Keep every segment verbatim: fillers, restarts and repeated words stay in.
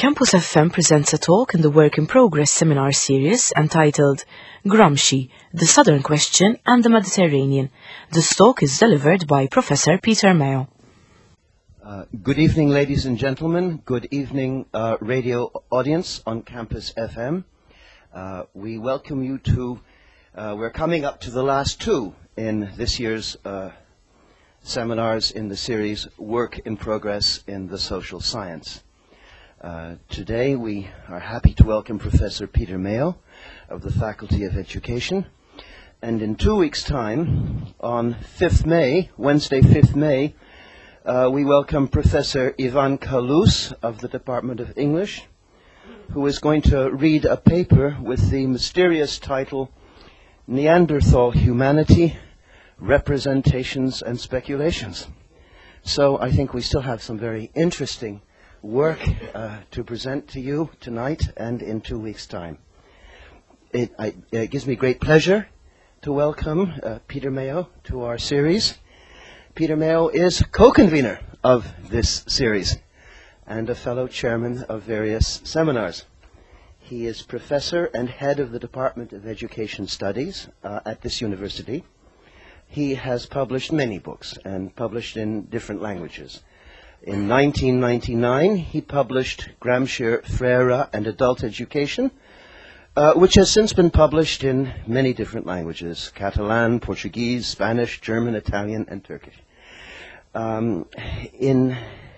Campus F M presents a talk in the Work in Progress seminar series entitled Gramsci, the Southern Question and the Mediterranean. This talk is delivered by Professor Peter Mayo. Uh, good evening, ladies and gentlemen. Good evening, uh, radio audience on Campus F M. Uh, we welcome you to, uh, we're coming up to the last two in this year's uh, seminars in the series Work in Progress in the Social Science. Uh, today we are happy to welcome Professor Peter Mayo of the Faculty of Education. And in two weeks' time, on fifth May, Wednesday, fifth May, uh, we welcome Professor Ivan Kalous of the Department of English, who is going to read a paper with the mysterious title, Neanderthal Humanity, Representations and Speculations. So I think we still have some very interesting work uh, to present to you tonight and in two weeks' time. It, I, it gives me great pleasure to welcome uh, Peter Mayo to our series. Peter Mayo is co-convener of this series and a fellow chairman of various seminars. He is professor and head of the Department of Education Studies uh, at this university. He has published many books and published in different languages. In nineteen ninety-nine, he published Gramsci, Freire and Adult Education, uh, which has since been published in many different languages: Catalan, Portuguese, Spanish, German, Italian, and Turkish. Um, in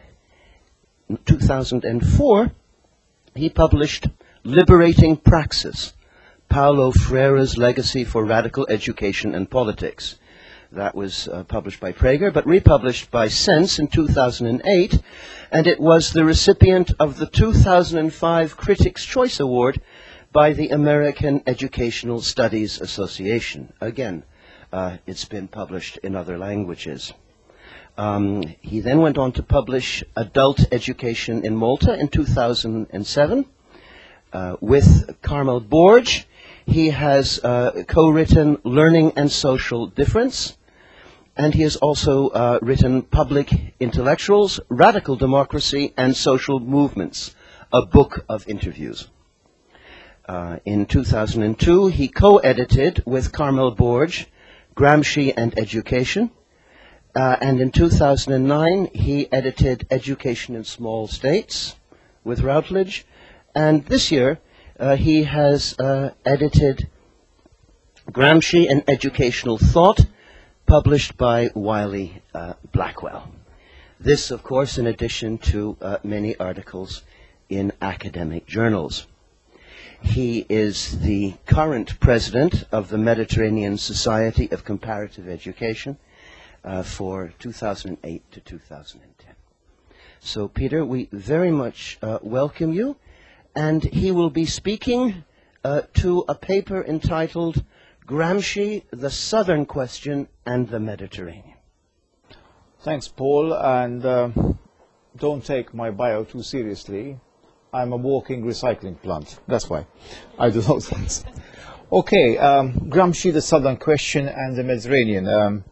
two thousand four, he published Liberating Praxis, Paulo Freire's Legacy for Radical Education and Politics. That was uh, published by Praeger, but republished by Sense in two thousand eight, and it was the recipient of the two thousand five Critics' Choice Award by the American Educational Studies Association. Again, uh, it's been published in other languages. Um, he then went on to publish Adult Education in Malta in two thousand seven uh, with Carmel Borge. He has uh, co-written Learning and Social Difference, and he has also uh, written Public Intellectuals, Radical Democracy, and Social Movements, a book of interviews. Uh, in two thousand two, he co-edited with Carmel Borge Gramsci and Education, uh, and in two thousand nine, he edited Education in Small States with Routledge, and this year, uh, he has uh, edited Gramsci and Educational Thought, published by Wiley uh, Blackwell. This, of course, in addition to uh, many articles in academic journals. He is the current president of the Mediterranean Society of Comparative Education uh, for two thousand eight to two thousand ten. So, Peter, we very much uh, welcome you, and he will be speaking uh, to a paper entitled Gramsci, the Southern Question and the Mediterranean. Thanks, Paul, and uh, don't take my bio too seriously. I'm a walking recycling plant. That's why I do those things. Okay, um, Gramsci, the Southern Question and the Mediterranean. Um,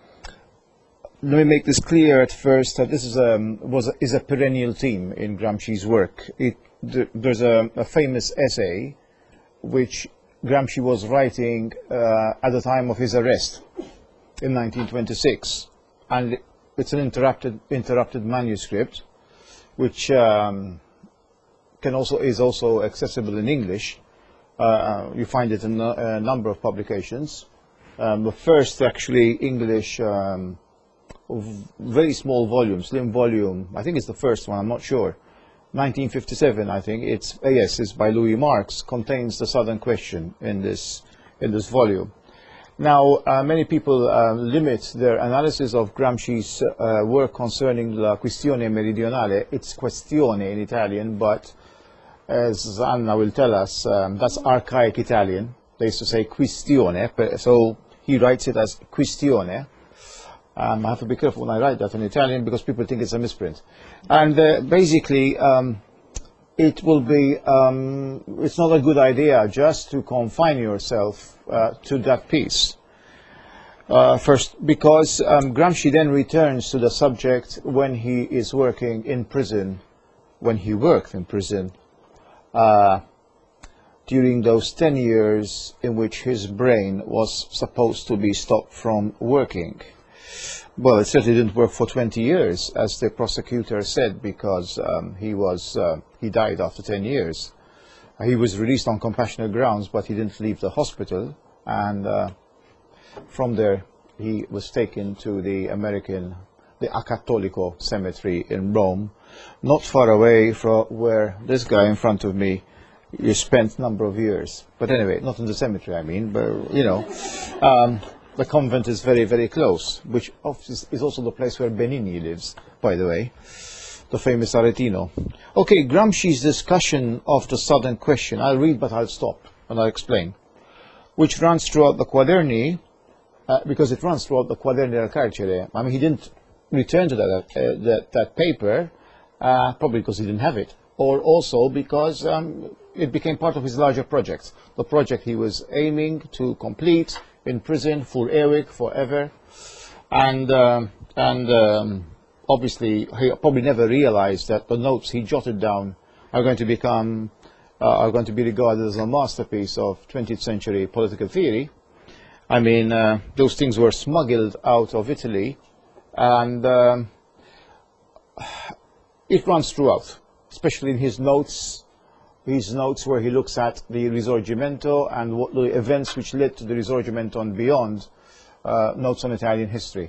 let me make this clear at first that this is a, was a, is a perennial theme in Gramsci's work. It, th there's a, a famous essay which Gramsci was writing uh, at the time of his arrest in nineteen twenty-six, and it's an interrupted interrupted manuscript, which um, can also is also accessible in English. Uh, you find it in a, a number of publications. Um, the first actually English, um, very small volume, slim volume. I think it's the first one. I'm not sure. nineteen fifty-seven, I think. It's uh, yes, it's by Louis Marx. Contains the Southern Question in this in this volume. Now, uh, many people uh, limit their analysis of Gramsci's uh, work concerning la questione meridionale. It's questione in Italian, but as Anna will tell us, um, that's archaic Italian. They used to say questione, so he writes it as questione. Um, I have to be careful when I write that in Italian because people think it's a misprint. And uh, basically, um, it will be, um, it's not a good idea just to confine yourself uh, to that piece. Uh, first, because um, Gramsci then returns to the subject when he is working in prison when he worked in prison, uh, during those ten years in which his brain was supposed to be stopped from working. Well, it certainly didn't work for twenty years, as the prosecutor said, because um, he was uh, he died after ten years. Uh, he was released on compassionate grounds, but he didn't leave the hospital, and uh, from there he was taken to the American, the Acattolico cemetery in Rome, not far away from where this guy in front of me you spent a number of years. But anyway, not in the cemetery, I mean, but you know. Um, The convent is very, very close, which is also the place where Benigni lives, by the way, the famous Aretino. Okay, Gramsci's discussion of the Southern question, I'll read but I'll stop and I'll explain, which runs throughout the Quaderni, uh, because it runs throughout the Quaderni del Carcere. I mean, he didn't return to that, uh, that, that paper, uh, probably because he didn't have it, or also because um, it became part of his larger project, the project he was aiming to complete in prison for Erik forever, and um, and um, obviously he probably never realized that the notes he jotted down are going to become uh, are going to be regarded as a masterpiece of twentieth century political theory. I mean, uh, those things were smuggled out of Italy, and um, it runs throughout, especially in his notes. His notes where he looks at the Risorgimento and what the events which led to the Risorgimento and beyond, uh, notes on Italian history.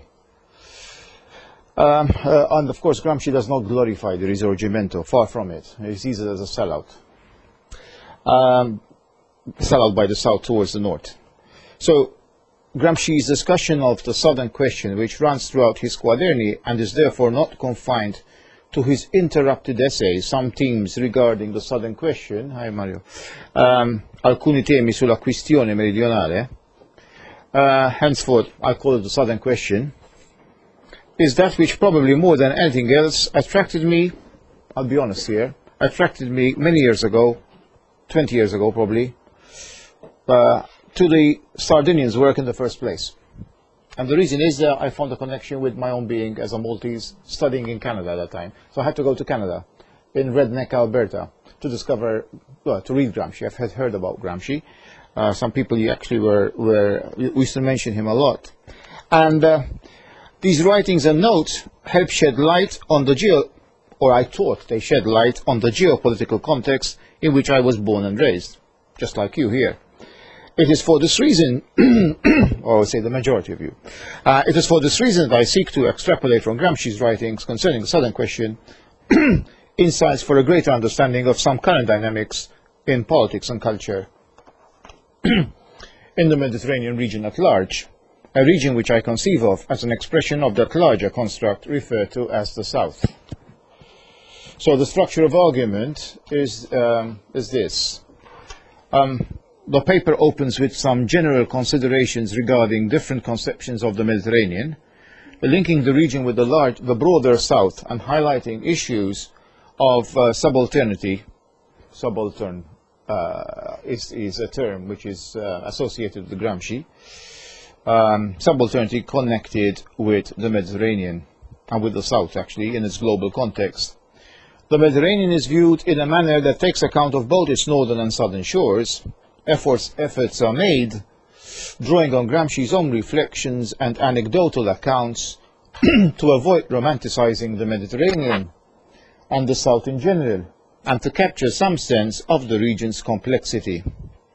Um, uh, and of course Gramsci does not glorify the Risorgimento, far from it. He sees it as a sellout. Um, sellout by the south towards the north. So Gramsci's discussion of the Southern question, which runs throughout his Quaderni and is therefore not confined to his interrupted essays, some themes regarding the Southern question, hi Mario, um, alcuni temi sulla questione meridionale, uh, henceforth I call it the Southern question, is that which probably more than anything else attracted me, I'll be honest here, attracted me many years ago, twenty years ago probably, uh, to the Sardinians' work in the first place. And the reason is that I found a connection with my own being as a Maltese studying in Canada at that time. So I had to go to Canada, in Redneck, Alberta, to discover, well, to read Gramsci. I've had heard about Gramsci. Uh, some people actually were, were, we used to mention him a lot. And uh, these writings and notes help shed light on the geo, or I thought they shed light on the geopolitical context in which I was born and raised, just like you here. It is for this reason, or I would say the majority of you, uh, it is for this reason that I seek to extrapolate from Gramsci's writings concerning the Southern question insights for a greater understanding of some current dynamics in politics and culture in the Mediterranean region at large, a region which I conceive of as an expression of that larger construct referred to as the South. So the structure of argument is, um, is this. Um, The paper opens with some general considerations regarding different conceptions of the Mediterranean, linking the region with the, large, the broader South and highlighting issues of uh, subalternity. Subaltern uh, is, is a term which is uh, associated with Gramsci. Um, subalternity connected with the Mediterranean and with the South, actually, in its global context. The Mediterranean is viewed in a manner that takes account of both its northern and southern shores. Efforts, efforts are made, drawing on Gramsci's own reflections and anecdotal accounts to avoid romanticizing the Mediterranean and the South in general, and to capture some sense of the region's complexity.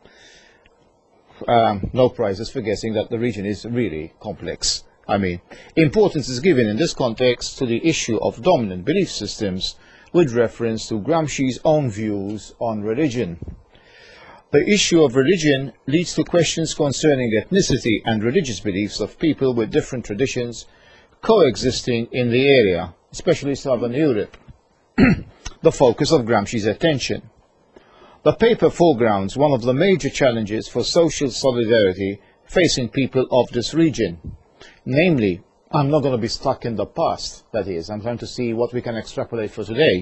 Um, no prizes for guessing that the region is really complex. I mean, importance is given in this context to the issue of dominant belief systems with reference to Gramsci's own views on religion. The issue of religion leads to questions concerning ethnicity and religious beliefs of people with different traditions coexisting in the area, especially Southern Europe, the focus of Gramsci's attention. The paper foregrounds one of the major challenges for social solidarity facing people of this region. Namely, I'm not going to be stuck in the past, that is, I'm trying to see what we can extrapolate for today.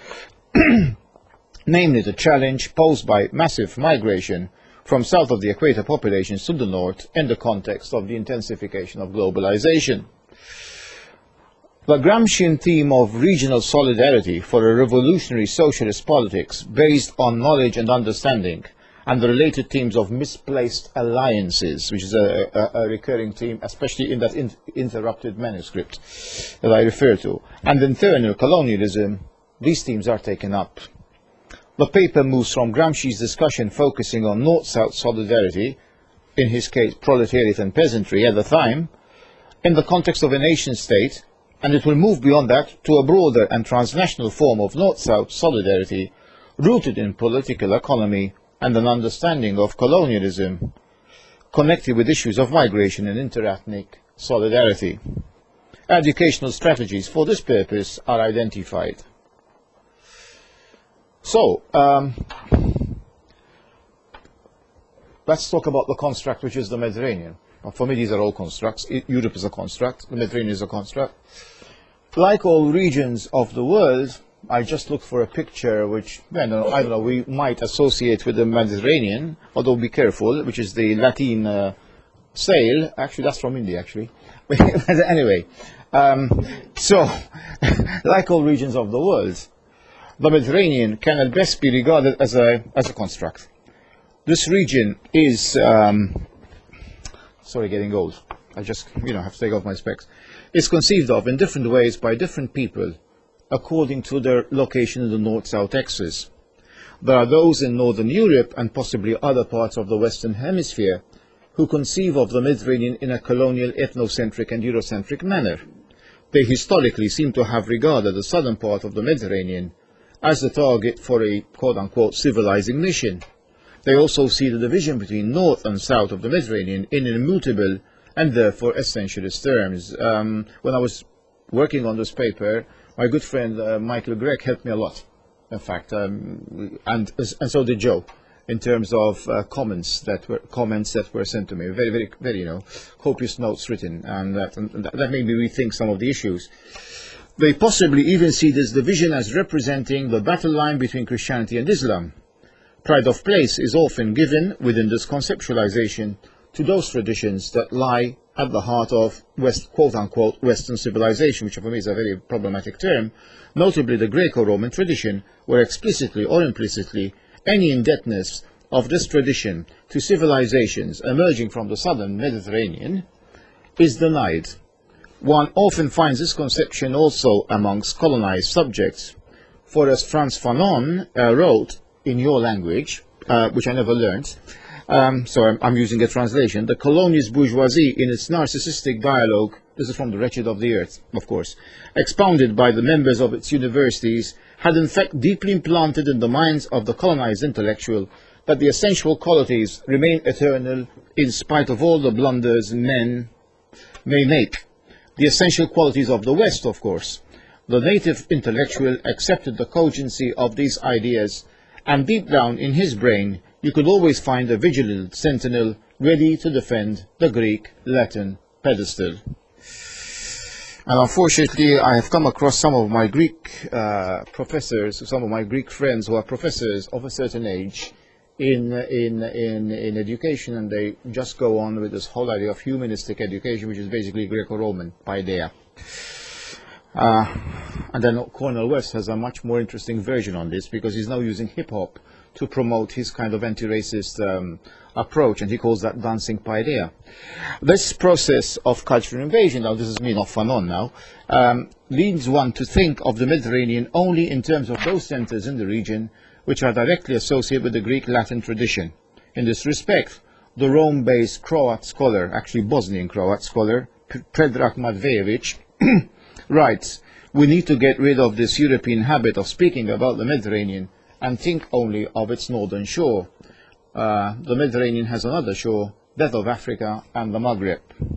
Namely, the challenge posed by massive migration from south of the equator populations to the north in the context of the intensification of globalization. The Gramscian theme of regional solidarity for a revolutionary socialist politics based on knowledge and understanding, and the related themes of misplaced alliances, which is a, a, a recurring theme, especially in that in, interrupted manuscript that I refer to, and internal colonialism, these themes are taken up. The paper moves from Gramsci's discussion focusing on North-South solidarity, in his case proletariat and peasantry at the time, in the context of a nation-state, and it will move beyond that to a broader and transnational form of North-South solidarity rooted in political economy and an understanding of colonialism connected with issues of migration and interethnic solidarity. Educational strategies for this purpose are identified. So, um, let's talk about the construct which is the Mediterranean. For me, these are all constructs. Europe is a construct, the Mediterranean is a construct. Like all regions of the world, I just looked for a picture which, I don't know, I don't know we might associate with the Mediterranean, although be careful, which is the Latin uh, sail. Actually, that's from India, actually. Anyway, um, so, like all regions of the world, the Mediterranean can at best be regarded as a, as a construct. This region is, um, sorry, getting old. I just, you know, have to take off my specs. Is conceived of in different ways by different people according to their location in the north-south axis. There are those in Northern Europe and possibly other parts of the Western Hemisphere who conceive of the Mediterranean in a colonial, ethnocentric and Eurocentric manner. They historically seem to have regarded the southern part of the Mediterranean as the target for a quote-unquote civilizing mission. They also see the division between north and south of the Mediterranean in immutable and therefore essentialist terms. Um, when I was working on this paper, my good friend uh, Michael Gregg helped me a lot, in fact, um, and and so did Joe, in terms of uh, comments that were comments that were sent to me. Very, very, very, you know, copious notes written, and that, and that made me rethink some of the issues. They possibly even see this division as representing the battle line between Christianity and Islam. Pride of place is often given within this conceptualization to those traditions that lie at the heart of West, quote-unquote, Western civilization, which for me is a very problematic term, notably the Greco-Roman tradition, where explicitly or implicitly any indebtedness of this tradition to civilizations emerging from the southern Mediterranean is denied. One often finds this conception also amongst colonized subjects, for as Frantz Fanon uh, wrote in your language, uh, which I never learned, Um, so I'm, I'm using a translation. The colonialist bourgeoisie, in its narcissistic dialogue, this is from The Wretched of the Earth, of course, expounded by the members of its universities, had in fact deeply implanted in the minds of the colonized intellectual that the essential qualities remain eternal in spite of all the blunders men may make. The essential qualities of the West, of course. The native intellectual accepted the cogency of these ideas, and deep down in his brain you could always find a vigilant sentinel ready to defend the Greek Latin pedestal. And unfortunately, I have come across some of my Greek uh, professors, some of my Greek friends who are professors of a certain age in, in, in, in education, and they just go on with this whole idea of humanistic education, which is basically Greco-Roman paideia. Uh, and then Cornel West has a much more interesting version on this, because he's now using hip-hop to promote his kind of anti-racist um, approach, and he calls that dancing paideia. This process of cultural invasion, now this is me, not Fanon now, um, leads one to think of the Mediterranean only in terms of those centers in the region which are directly associated with the Greek Latin tradition. In this respect, the Rome-based Croat scholar, actually Bosnian Croat scholar, Predrag Matvejevic, writes, "We need to get rid of this European habit of speaking about the Mediterranean and think only of its northern shore. Uh, the Mediterranean has another shore, that of Africa and the Maghreb."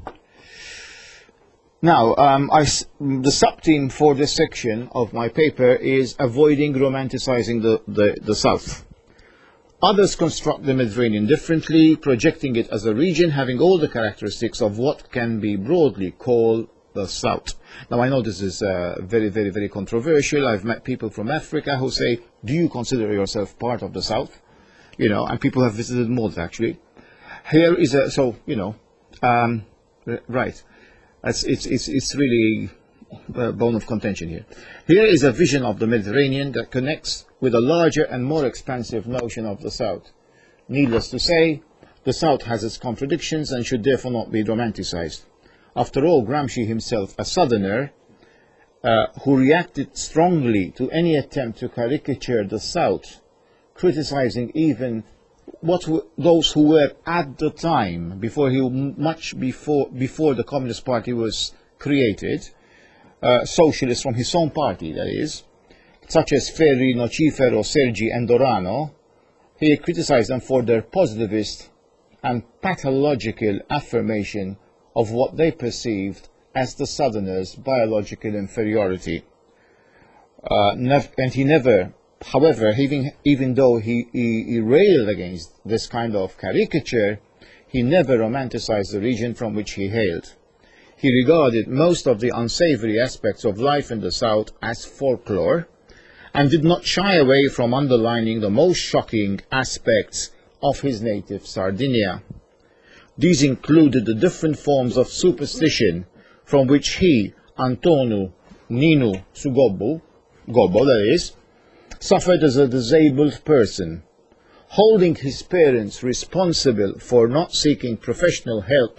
Now, um, I s the sub-theme for this section of my paper is avoiding romanticizing the, the, the South. Others construct the Mediterranean differently, projecting it as a region having all the characteristics of what can be broadly called the South. Now, I know this is uh, very, very, very controversial. I've met people from Africa who say, do you consider yourself part of the South? You know, and people have visited Malta, actually. Here is a, so, you know, um, right. It's, it's, it's, it's really uh, bone of contention here. Here is a vision of the Mediterranean that connects with a larger and more expansive notion of the South. Needless to say, the South has its contradictions and should therefore not be romanticized. After all, Gramsci himself, a Southerner, uh, who reacted strongly to any attempt to caricature the South, criticizing even what w those who were at the time, before he, much before, before the Communist Party was created, uh, socialists from his own party, that is, such as Ferri, Nocifer, or Sergi Endorano. He criticized them for their positivist and pathological affirmation of what they perceived as the Southerners' biological inferiority. Uh, and he never, however, even, even though he, he, he railed against this kind of caricature, he never romanticized the region from which he hailed. He regarded most of the unsavory aspects of life in the South as folklore, and did not shy away from underlining the most shocking aspects of his native Sardinia. These included the different forms of superstition from which he, Antonio Ninu Sugobbo, Gobbo that is, suffered as a disabled person, holding his parents responsible for not seeking professional help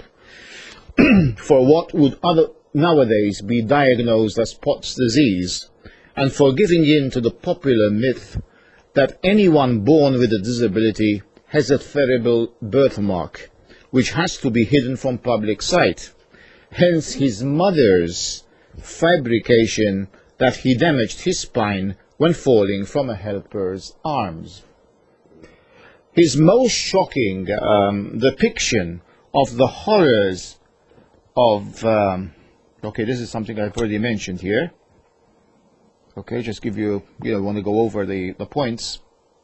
for what would other, nowadays be diagnosed as Pott's disease, and for giving in to the popular myth that anyone born with a disability has a terrible birthmark, which has to be hidden from public sight. Hence his mother's fabrication that he damaged his spine when falling from a helper's arms. His most shocking um, depiction of the horrors of, um, okay, this is something I've already mentioned here. Okay, just give you, you know, want to go over the, the points.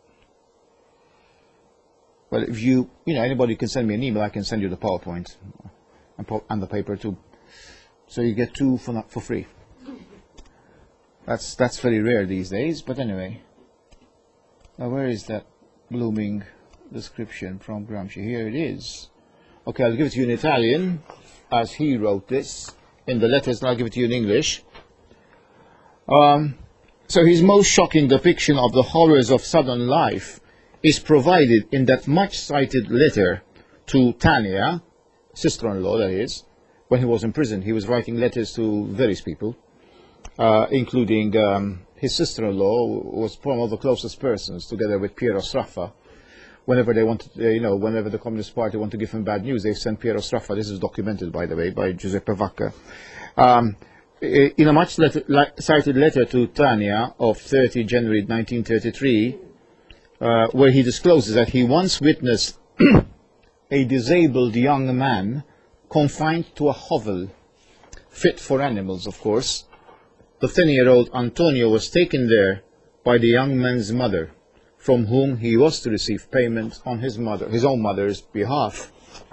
Well, if you, you know, anybody can send me an email, I can send you the PowerPoint and, and the paper too. So you get two for, not, for free. That's, that's very rare these days, but anyway. Now where is that blooming description from Gramsci? Here it is. Okay, I'll give it to you in Italian, as he wrote this in the letters, and I'll give it to you in English. Um, so his most shocking depiction of the horrors of Southern life is provided in that much-cited letter to Tania, sister-in-law that is, when he was in prison. He was writing letters to various people, uh, including um, his sister-in-law, who was one of the closest persons, together with Piero Sraffa. Whenever they wanted, uh, you know, whenever the Communist Party wanted to give him bad news, they sent Piero Sraffa. This is documented, by the way, by Giuseppe Vacca. Um, in a much letter, cited letter to Tania of thirtieth January nineteen thirty-three, uh, where he discloses that he once witnessed a disabled young man confined to a hovel, fit for animals, of course. The ten-year-old Antonio was taken there by the young man's mother, from whom he was to receive payment on his mother, his own mother's behalf.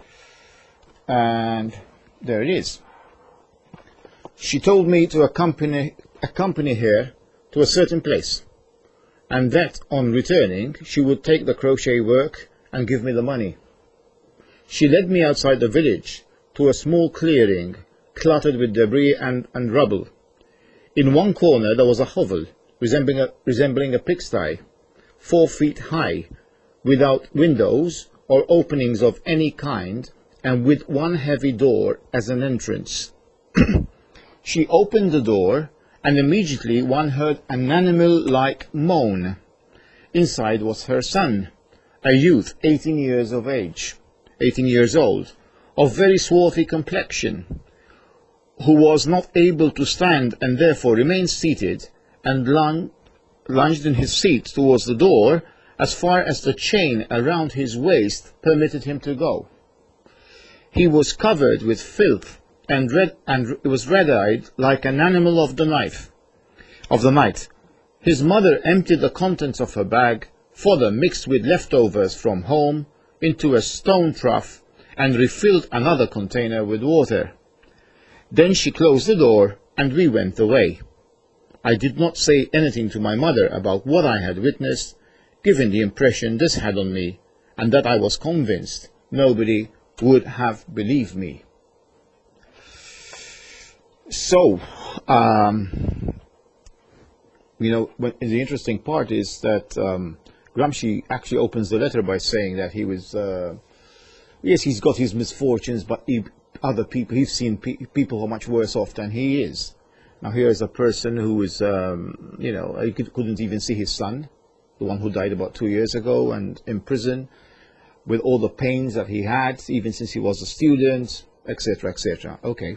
And there it is. She told me to accompany, accompany her to a certain place, and that on returning she would take the crochet work and give me the money. She led me outside the village to a small clearing cluttered with debris and, and rubble. In one corner there was a hovel resembling a, resembling a pigsty, four feet high, without windows or openings of any kind, and with one heavy door as an entrance. She opened the door, and immediately one heard an animal-like moan. Inside was her son, a youth eighteen years of age, eighteen years old, of very swarthy complexion, who was not able to stand and therefore remained seated and lung lunged in his seat towards the door as far as the chain around his waist permitted him to go. He was covered with filth and red and was red-eyed like an animal of the knife of the night. His mother emptied the contents of her bag, fodder mixed with leftovers from home, into a stone trough and refilled another container with water. Then she closed the door and we went away. I did not say anything to my mother about what I had witnessed, given the impression this had on me, and that I was convinced nobody would have believed me. So, um, you know, when, the interesting part is that um, Gramsci actually opens the letter by saying that he was, uh, yes, he's got his misfortunes, but he, other people, he's seen pe people who are much worse off than he is. Now here is a person who is, um, you know, he could, couldn't even see his son, the one who died about two years ago, and in prison, with all the pains that he had, even since he was a student, et cetera, et cetera. Okay.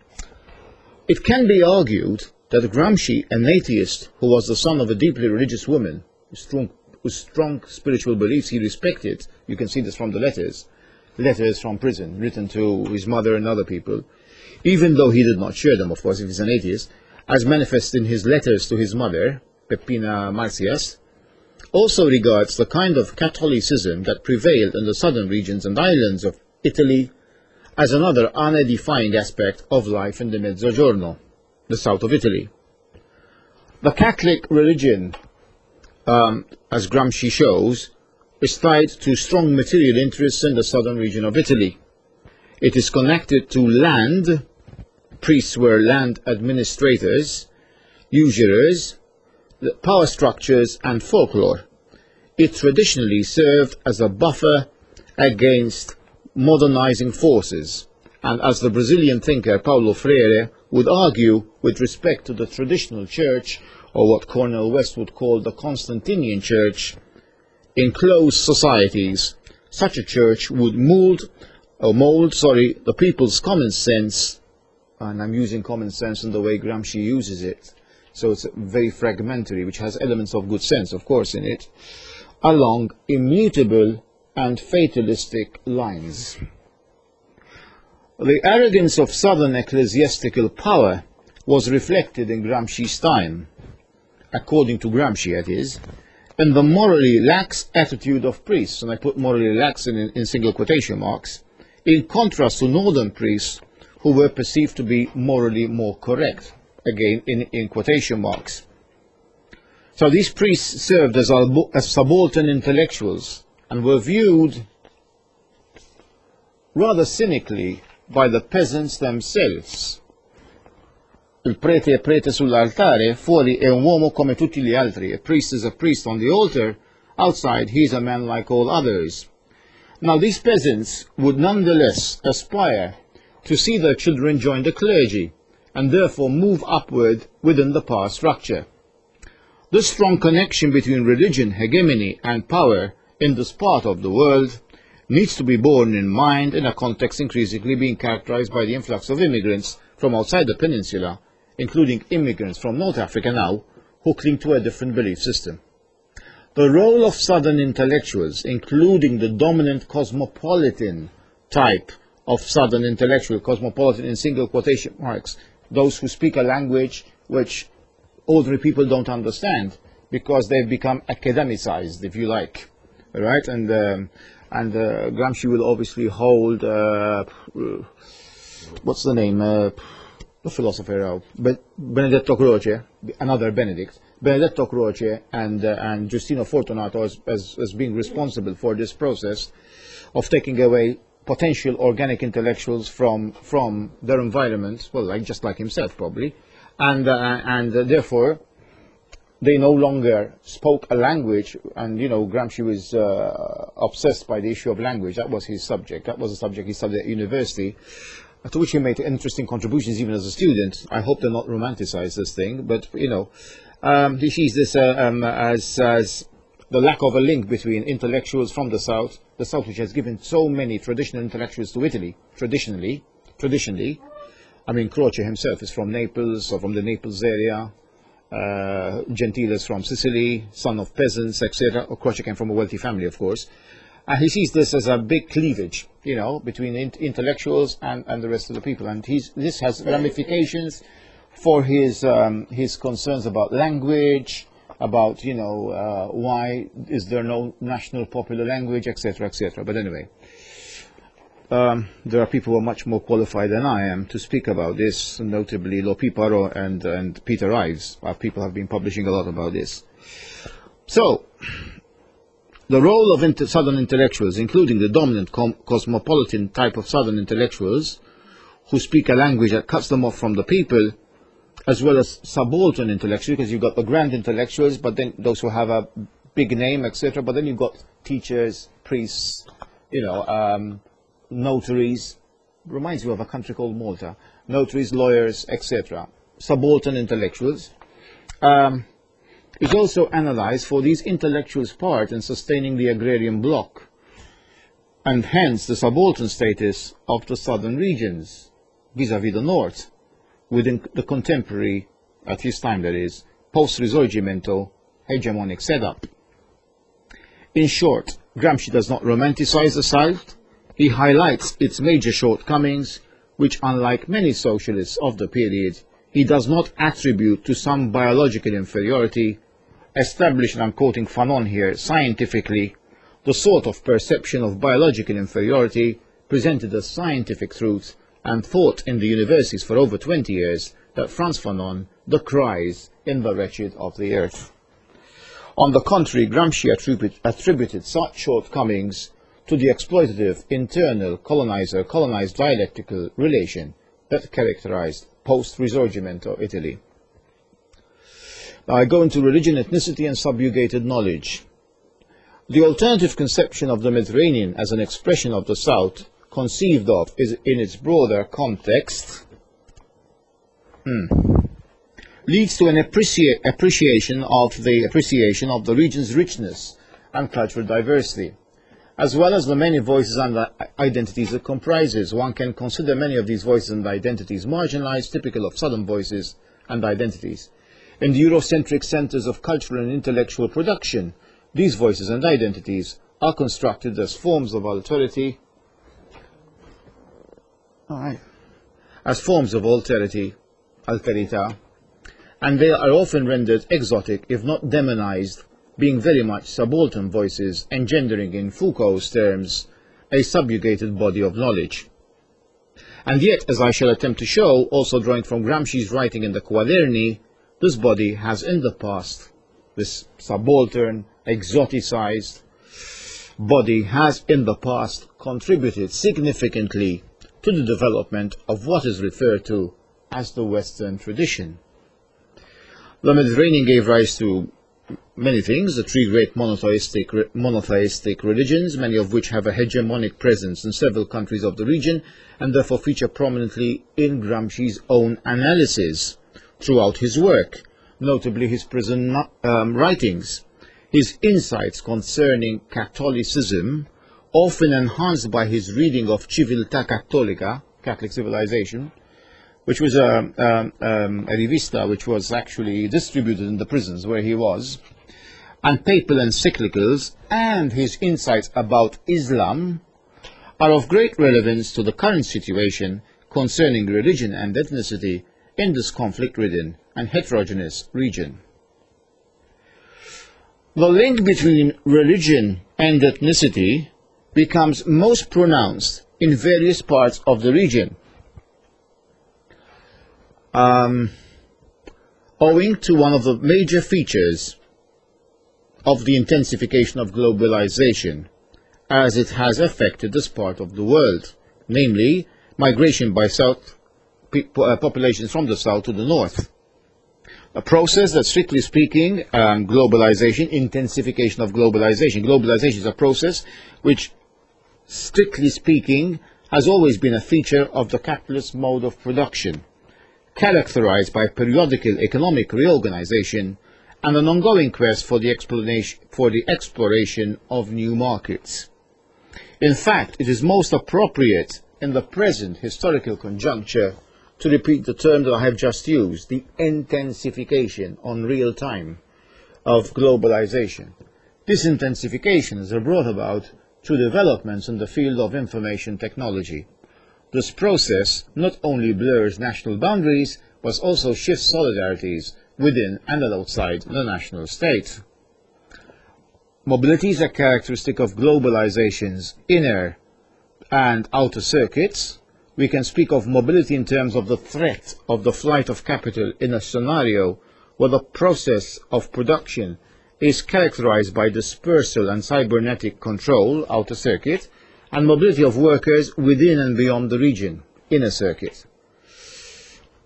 It can be argued that Gramsci, an atheist who was the son of a deeply religious woman, with strong, with strong spiritual beliefs he respected, you can see this from the letters, letters from prison, written to his mother and other people, even though he did not share them, of course, if he's an atheist, as manifest in his letters to his mother, Peppina Marcias, also regards the kind of Catholicism that prevailed in the southern regions and islands of Italy as another unedifying aspect of life in the Mezzogiorno, the south of Italy. The Catholic religion, um, as Gramsci shows, is tied to strong material interests in the southern region of Italy. It is connected to land. Priests were land administrators, usurers, power structures and folklore. It traditionally served as a buffer against modernizing forces, and as the Brazilian thinker Paulo Freire would argue with respect to the traditional church, or what Cornel West would call the Constantinian church, in closed societies, such a church would mold, or mold, sorry, the people's common sense, and I'm using common sense in the way Gramsci uses it, so it's very fragmentary, which has elements of good sense, of course, in it, along immutable and fatalistic lines. The arrogance of southern ecclesiastical power was reflected in Gramsci's time, according to Gramsci, that is, in the morally lax attitude of priests, and I put morally lax in, in single quotation marks, in contrast to northern priests who were perceived to be morally more correct, again in, in quotation marks. So these priests served as, as subaltern intellectuals and were viewed rather cynically by the peasants themselves. Il prete è prete sull'altare, fuori è un uomo come tutti gli altri. A priest is a priest on the altar, outside he is a man like all others. Now these peasants would nonetheless aspire to see their children join the clergy, and therefore move upward within the power structure. This strong connection between religion, hegemony and power in this part of the world needs to be borne in mind in a context increasingly being characterized by the influx of immigrants from outside the peninsula, including immigrants from North Africa now, who cling to a different belief system. The role of southern intellectuals, including the dominant cosmopolitan type of southern intellectual, cosmopolitan in single quotation marks, those who speak a language which ordinary people don't understand because they've become academicized, if you like, right? And um, and uh, Gramsci will obviously hold uh, what's the name? Uh, the philosopher, uh, Benedetto Croce, another Benedict, Benedetto Croce, and uh, and Giustino Fortunato as, as as being responsible for this process of taking away potential organic intellectuals from from their environment, well, like just like himself probably, and uh, and uh, therefore they no longer spoke a language. And you know, Gramsci was uh, obsessed by the issue of language. That was his subject. That was the subject he studied at university, to which he made interesting contributions even as a student. I hope they're not romanticized this thing, but you know, um, he sees this uh, um, as as the lack of a link between intellectuals from the south, the south which has given so many traditional intellectuals to Italy, traditionally, traditionally. I mean, Croce himself is from Naples, or from the Naples area. Uh, Gentile is from Sicily, son of peasants, et cetera. Croce came from a wealthy family, of course. And he sees this as a big cleavage, you know, between in intellectuals and, and the rest of the people. And he's, this has ramifications for his, um, his concerns about language, about, you know, uh, why is there no national popular language, et cetera, et cetera. But anyway, um, there are people who are much more qualified than I am to speak about this, notably Lo Piparo and, and Peter Ives. Our people have been publishing a lot about this. So, the role of inter southern intellectuals, including the dominant cosmopolitan type of southern intellectuals, who speak a language that cuts them off from the people, as well as subaltern intellectuals, because you've got the grand intellectuals, but then those who have a big name, et cetera. But then you've got teachers, priests, you know, um, notaries. Reminds me of a country called Malta. Notaries, lawyers, et cetera. Subaltern intellectuals. Um, is also analyzed for these intellectuals' part in sustaining the agrarian bloc, and hence the subaltern status of the southern regions vis-à-vis the north, within the contemporary, at his time that is, post-Risorgimento hegemonic setup. In short, Gramsci does not romanticize the South. He highlights its major shortcomings, which, unlike many socialists of the period, he does not attribute to some biological inferiority, established, and I'm quoting Fanon here, scientifically, the sort of perception of biological inferiority presented as scientific truth and thought in the universities for over twenty years that Frantz Fanon decries in The Wretched of the Earth. On the contrary, Gramsci attribute, attributed such shortcomings to the exploitative internal colonizer-colonized dialectical relation that characterized post-Risorgimento Italy. Now I go into religion, ethnicity and subjugated knowledge. The alternative conception of the Mediterranean as an expression of the South, conceived of is in its broader context, hmm, leads to an appreci appreciation of the appreciation of the region's richness and cultural diversity, as well as the many voices and identities it comprises. One can consider many of these voices and identities marginalized, typical of Southern voices and identities. In the Eurocentric centers of cultural and intellectual production, these voices and identities are constructed as forms of alterity, as forms of alterity, alterita, and they are often rendered exotic, if not demonized, being very much subaltern voices, engendering, in Foucault's terms, a subjugated body of knowledge. And yet, as I shall attempt to show, also drawing from Gramsci's writing in the Quaderni, this body has in the past, this subaltern, exoticized body has in the past contributed significantly to the development of what is referred to as the Western tradition. The Mediterranean gave rise to many things, the three great monotheistic, monotheistic religions, many of which have a hegemonic presence in several countries of the region, and therefore feature prominently in Gramsci's own analysis throughout his work, notably his prison um, writings. His insights concerning Catholicism, often enhanced by his reading of Civiltà Cattolica, Catholic Civilization, which was a, um, um, a revista which was actually distributed in the prisons where he was, and papal encyclicals, and his insights about Islam are of great relevance to the current situation concerning religion and ethnicity in this conflict-ridden and heterogeneous region. The link between religion and ethnicity becomes most pronounced in various parts of the region, um, owing to one of the major features of the intensification of globalization as it has affected this part of the world, namely migration by south uh, populations from the south to the north. A process that, strictly speaking, um, globalization, intensification of globalization. Globalization is a process which, strictly speaking, has always been a feature of the capitalist mode of production, characterized by periodical economic reorganization and an ongoing quest for the, explanation, for the exploration of new markets. In fact, it is most appropriate in the present historical conjuncture to repeat the term that I have just used, the intensification on real time of globalization. This intensification is brought about through developments in the field of information technology. This process not only blurs national boundaries, but also shifts solidarities within and outside the national state. Mobility is a characteristic of globalization's inner and outer circuits. We can speak of mobility in terms of the threat of the flight of capital in a scenario where the process of production is characterized by dispersal and cybernetic control, outer circuit, and mobility of workers within and beyond the region, inner circuit.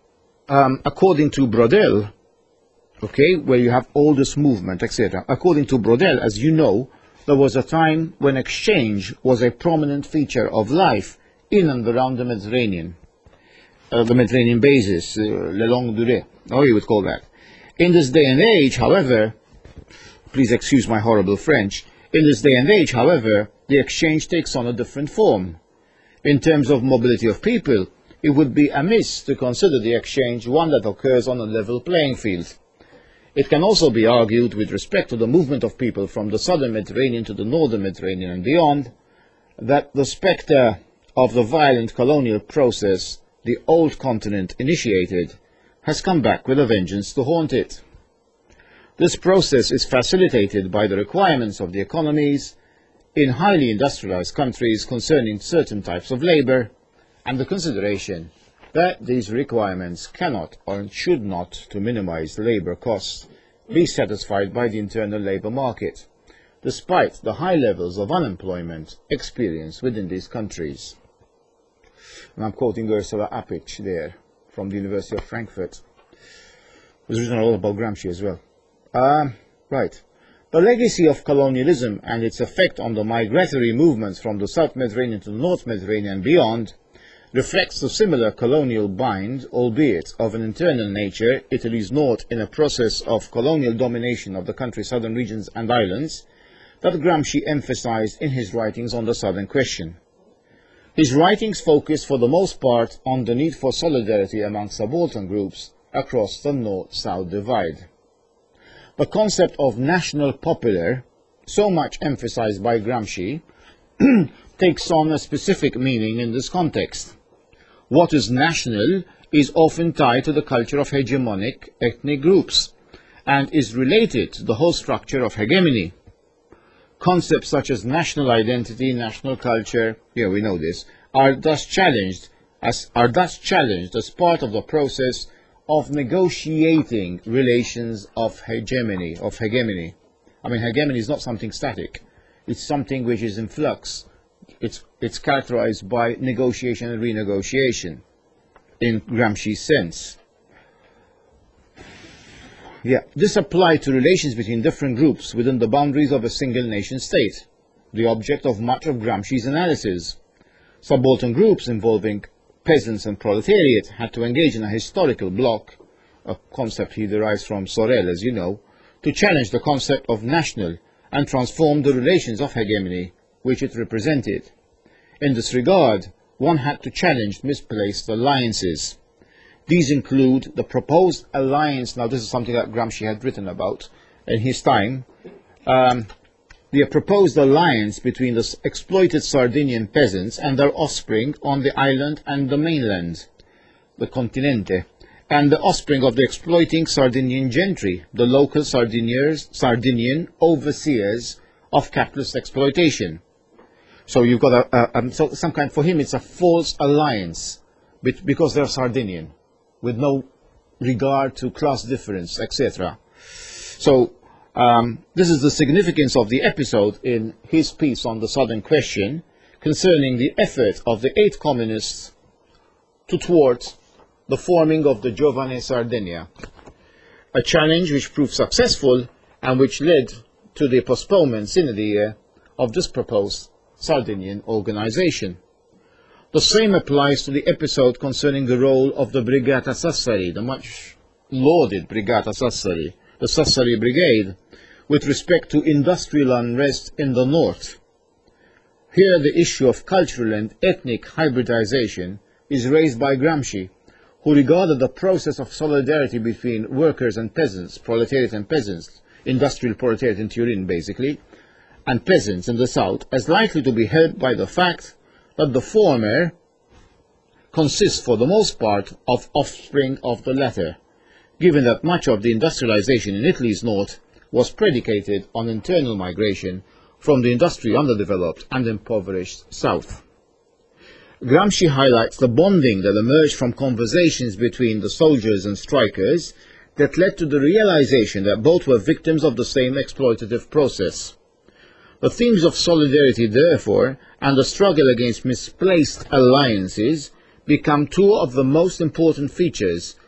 um, according to Brodel, okay, where you have all this movement, et cetera. According to Brodel, as you know, there was a time when exchange was a prominent feature of life in and around the Mediterranean, uh, the Mediterranean basis, uh, le longue durée, or you would call that. In this day and age, however, please excuse my horrible French, in this day and age, however, the exchange takes on a different form. In terms of mobility of people, it would be amiss to consider the exchange one that occurs on a level playing field. It can also be argued with respect to the movement of people from the southern Mediterranean to the northern Mediterranean and beyond, that the spectre of the violent colonial process the old continent initiated has come back with a vengeance to haunt it. This process is facilitated by the requirements of the economies in highly industrialized countries concerning certain types of labor, and the consideration that these requirements cannot or should not, to minimize labor costs, be satisfied by the internal labor market, despite the high levels of unemployment experienced within these countries. And I'm quoting Ursula Appich there, from the University of Frankfurt. It was written all about Gramsci as well. Um, right. The legacy of colonialism and its effect on the migratory movements from the South Mediterranean to the North Mediterranean and beyond reflects the similar colonial bind, albeit of an internal nature, Italy's north in a process of colonial domination of the country's southern regions and islands, that Gramsci emphasized in his writings on the Southern question. His writings focus for the most part on the need for solidarity among subaltern groups across the North-South divide. The concept of national popular, so much emphasized by Gramsci, takes on a specific meaning in this context. What is national is often tied to the culture of hegemonic ethnic groups and is related to the whole structure of hegemony. Concepts such as national identity, national culture, yeah, we know this, are thus challenged as are thus challenged as part of the process of negotiating relations of hegemony, of hegemony. I mean, hegemony is not something static. It's something which is in flux. It's, it's characterized by negotiation and renegotiation, in Gramsci's sense. Yeah, this applied to relations between different groups within the boundaries of a single nation state, the object of much of Gramsci's analysis. Subaltern groups involving peasants and proletariat had to engage in a historical block, a concept he derives from Sorel, as you know, to challenge the concept of national and transform the relations of hegemony which it represented. In this regard, one had to challenge misplaced alliances. These include the proposed alliance, now this is something that Gramsci had written about in his time, um, the proposed alliance between the exploited Sardinian peasants and their offspring on the island and the mainland, the continente, and the offspring of the exploiting Sardinian gentry, the local Sardinians, Sardinian overseers of capitalist exploitation. So you've got a, a, a so some kind, for him it's a false alliance because they're Sardinian, with no regard to class difference, et cetera. So um, this is the significance of the episode in his piece on the Southern question concerning the effort of the eight communists to thwart the forming of the Giovane Sardinia, a challenge which proved successful and which led to the postponement sine die of this proposed Sardinian organization. The same applies to the episode concerning the role of the Brigata Sassari, the much lauded Brigata Sassari, the Sassari Brigade, with respect to industrial unrest in the north. Here the issue of cultural and ethnic hybridization is raised by Gramsci, who regarded the process of solidarity between workers and peasants, proletariat and peasants, industrial proletariat in Turin basically, and peasants in the south, as likely to be helped by the fact that the former consists for the most part of offspring of the latter, given that much of the industrialization in Italy's north was predicated on internal migration from the industry underdeveloped and impoverished south. Gramsci highlights the bonding that emerged from conversations between the soldiers and strikers that led to the realization that both were victims of the same exploitative process. The themes of solidarity, therefore, and the struggle against misplaced alliances become two of the most important features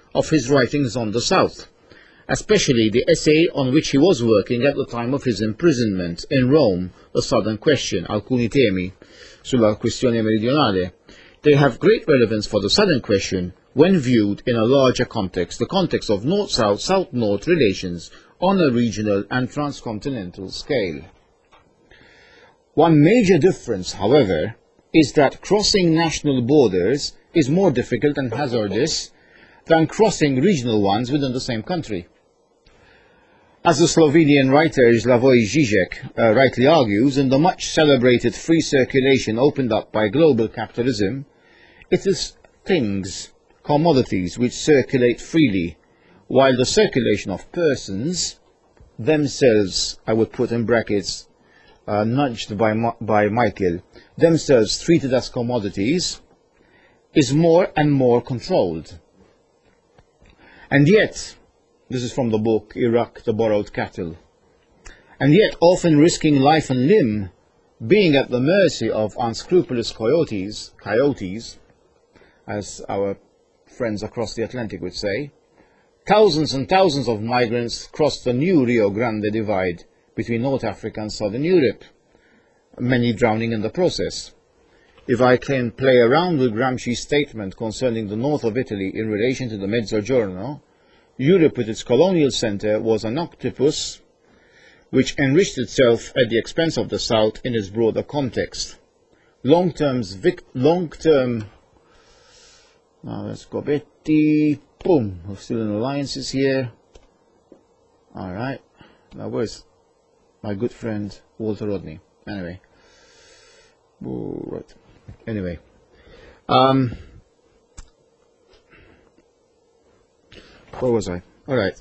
of his writings on the South, especially the essay on which he was working at the time of his imprisonment in Rome, The Southern Question, alcuni temi sulla questione meridionale. They have great relevance for the Southern Question when viewed in a larger context, the context of North-South, South-North relations on a regional and transcontinental scale. One major difference, however, is that crossing national borders is more difficult and hazardous than crossing regional ones within the same country. As the Slovenian writer Slavoj Žižek uh, rightly argues, in the much celebrated free circulation opened up by global capitalism, it is things, commodities, which circulate freely, while the circulation of persons, themselves, I would put in brackets, uh, nudged by, by Michael, themselves treated as commodities, is more and more controlled. And yet, this is from the book Iraq, the Borrowed Cattle, and yet often risking life and limb, being at the mercy of unscrupulous coyotes, coyotes, as our friends across the Atlantic would say, thousands and thousands of migrants crossed the new Rio Grande divide between North Africa and Southern Europe, many drowning in the process. If I can play around with Gramsci's statement concerning the north of Italy in relation to the Mezzogiorno, Europe with its colonial centre was an octopus which enriched itself at the expense of the South in its broader context. Long-term, long-term, now let's go Betty, boom, we're still in alliances here. Alright, now where's my good friend Walter Rodney? Anyway, Ooh, right. Anyway, um, where was I? All right.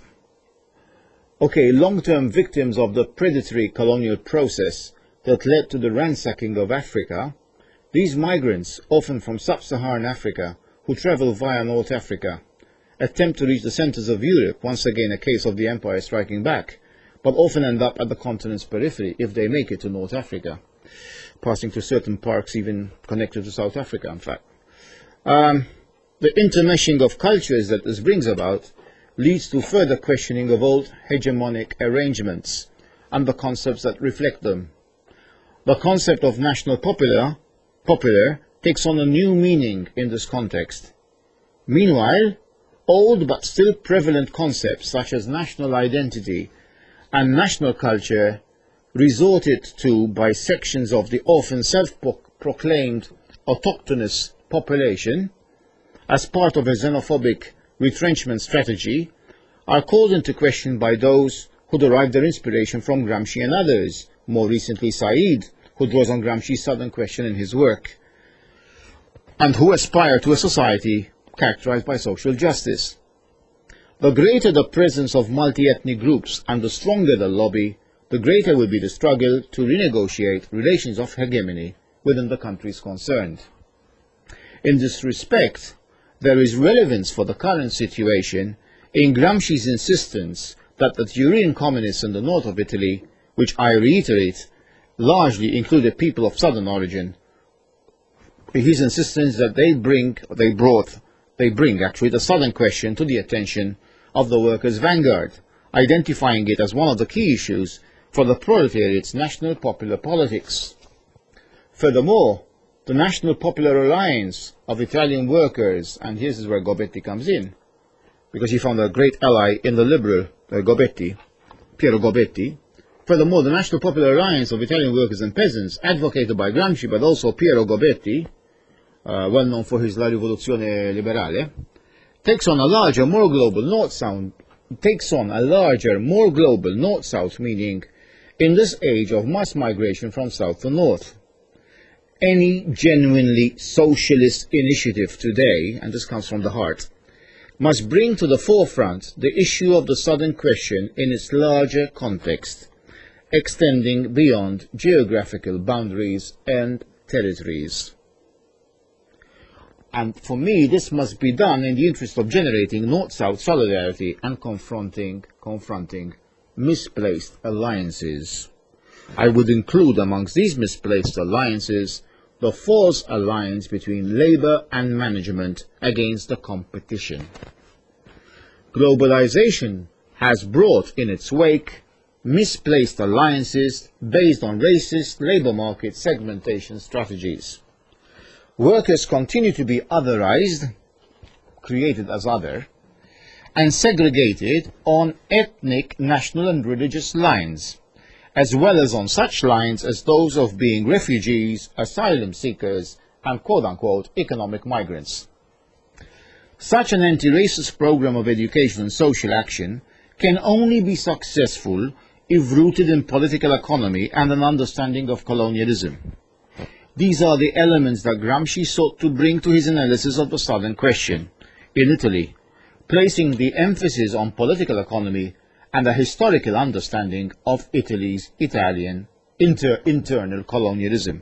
Okay, long-term victims of the predatory colonial process that led to the ransacking of Africa, these migrants, often from sub-Saharan Africa, who travel via North Africa, attempt to reach the centers of Europe, once again a case of the empire striking back, but often end up at the continent's periphery if they make it to North Africa, passing through certain parks even connected to South Africa, in fact. Um, the intermeshing of cultures that this brings about leads to further questioning of old hegemonic arrangements and the concepts that reflect them. The concept of national popular, popular takes on a new meaning in this context. Meanwhile, old but still prevalent concepts such as national identity and national culture, resorted to by sections of the often self-proclaimed autochthonous population as part of a xenophobic retrenchment strategy, are called into question by those who derive their inspiration from Gramsci and others, more recently Said, who draws on Gramsci's Southern Question in his work, and who aspire to a society characterized by social justice. The greater the presence of multi-ethnic groups and the stronger the lobby, the greater will be the struggle to renegotiate relations of hegemony within the countries concerned. In this respect, there is relevance for the current situation in Gramsci's insistence that the Turin communists in the north of Italy, which I reiterate, largely included people of southern origin, his insistence that they bring, they brought, they bring actually the Southern Question to the attention of the workers' vanguard, identifying it as one of the key issues for the proletariat's national popular politics. Furthermore, the National Popular Alliance of Italian Workers, and here is where Gobetti comes in, because he found a great ally in the liberal uh, Gobetti, Piero Gobetti. Furthermore, the National Popular Alliance of Italian Workers and Peasants, advocated by Gramsci but also Piero Gobetti, uh, well known for his La Rivoluzione Liberale, takes on a larger, more global north-south, takes on a larger, more global north-south meaning in this age of mass migration from south to north. Any genuinely socialist initiative today, and this comes from the heart, must bring to the forefront the issue of the Southern Question in its larger context, extending beyond geographical boundaries and territories. And for me, this must be done in the interest of generating North-South solidarity and confronting, confronting misplaced alliances. I would include amongst these misplaced alliances the false alliance between labour and management against the competition. globalization has brought in its wake misplaced alliances based on racist labour market segmentation strategies. Workers continue to be otherized, created as other, and segregated on ethnic, national and religious lines, as well as on such lines as those of being refugees, asylum seekers, and quote-unquote economic migrants. Such an anti-racist program of education and social action can only be successful if rooted in political economy and an understanding of colonialism. These are the elements that Gramsci sought to bring to his analysis of the Southern Question in Italy, placing the emphasis on political economy and a historical understanding of Italy's Italian inter internal colonialism.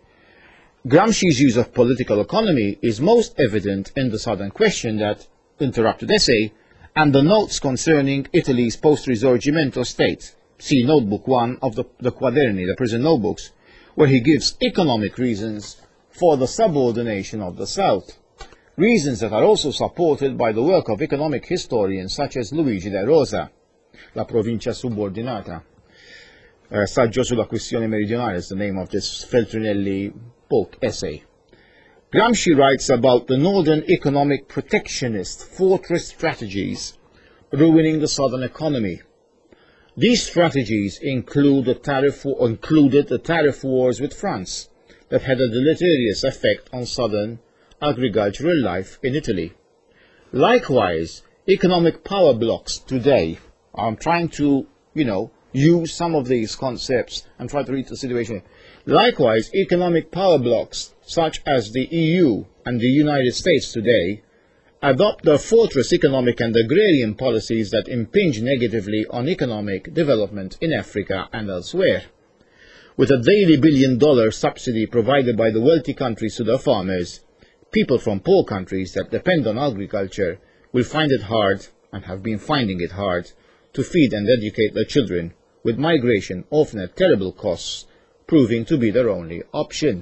Gramsci's use of political economy is most evident in the Southern Question, that interrupted essay, and the notes concerning Italy's post-risorgimento state. See Notebook one of the, the Quaderni, the prison notebooks, where he gives economic reasons for the subordination of the South, reasons that are also supported by the work of economic historians such as Luigi De Rosa, La provincia subordinata, uh, Saggio sulla questione meridionale is the name of this Feltrinelli book, essay. Gramsci writes about the northern economic protectionist fortress strategies ruining the southern economy. These strategies include the tariff, included the tariff wars with France that had a deleterious effect on southern agricultural life in Italy. Likewise, economic power blocks today, I'm trying to, you know, use some of these concepts and try to read the situation. Likewise, economic power blocks such as the E U and the United States today adopt the fortress economic and agrarian policies that impinge negatively on economic development in Africa and elsewhere. With a daily billion dollar subsidy provided by the wealthy countries to their farmers, people from poor countries that depend on agriculture will find it hard, and have been finding it hard, to feed and educate their children, with migration often at terrible costs proving to be their only option.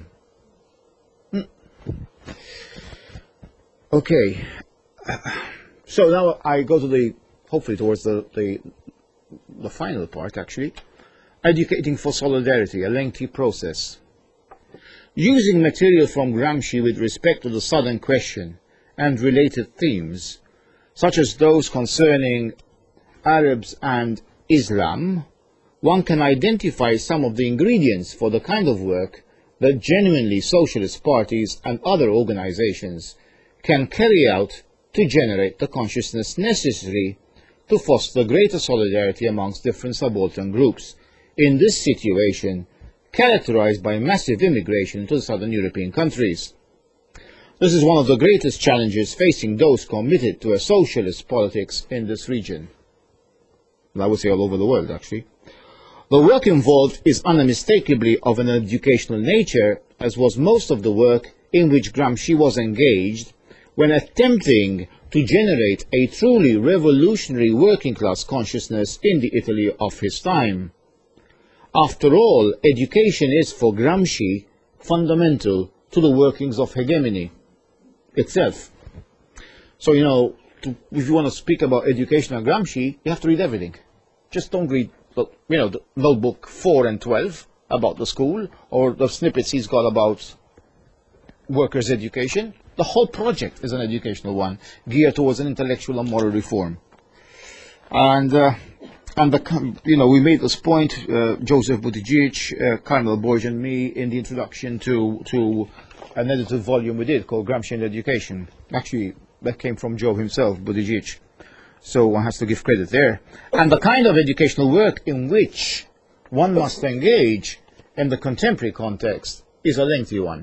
Mm. Okay, so now I go to the, hopefully towards the, the, the final part actually, educating for solidarity, a lengthy process. Using material from Gramsci with respect to the Southern Question and related themes, such as those concerning Arabs and Islam, one can identify some of the ingredients for the kind of work that genuinely socialist parties and other organizations can carry out to generate the consciousness necessary to foster greater solidarity amongst different subaltern groups in this situation characterized by massive immigration to the southern European countries. This is one of the greatest challenges facing those committed to a socialist politics in this region. And I would say all over the world, actually. The work involved is unmistakably of an educational nature, as was most of the work in which Gramsci was engaged when attempting to generate a truly revolutionary working-class consciousness in the Italy of his time. After all, education is, for Gramsci, fundamental to the workings of hegemony itself. So, you know, to, if you want to speak about education and Gramsci, you have to read everything. Just don't read, you know, the notebook four and twelve about the school, or the snippets he's got about workers' education. The whole project is an educational one, geared towards an intellectual and moral reform. And, uh, and the, you know, we made this point, uh, Joseph Buttigieg, uh, Carmel Borg and me, in the introduction to, to an edited volume we did called Gramsci and Education. Actually, that came from Joe himself, Buttigieg. So one has to give credit there. And the kind of educational work in which one must engage in the contemporary context is a lengthy one.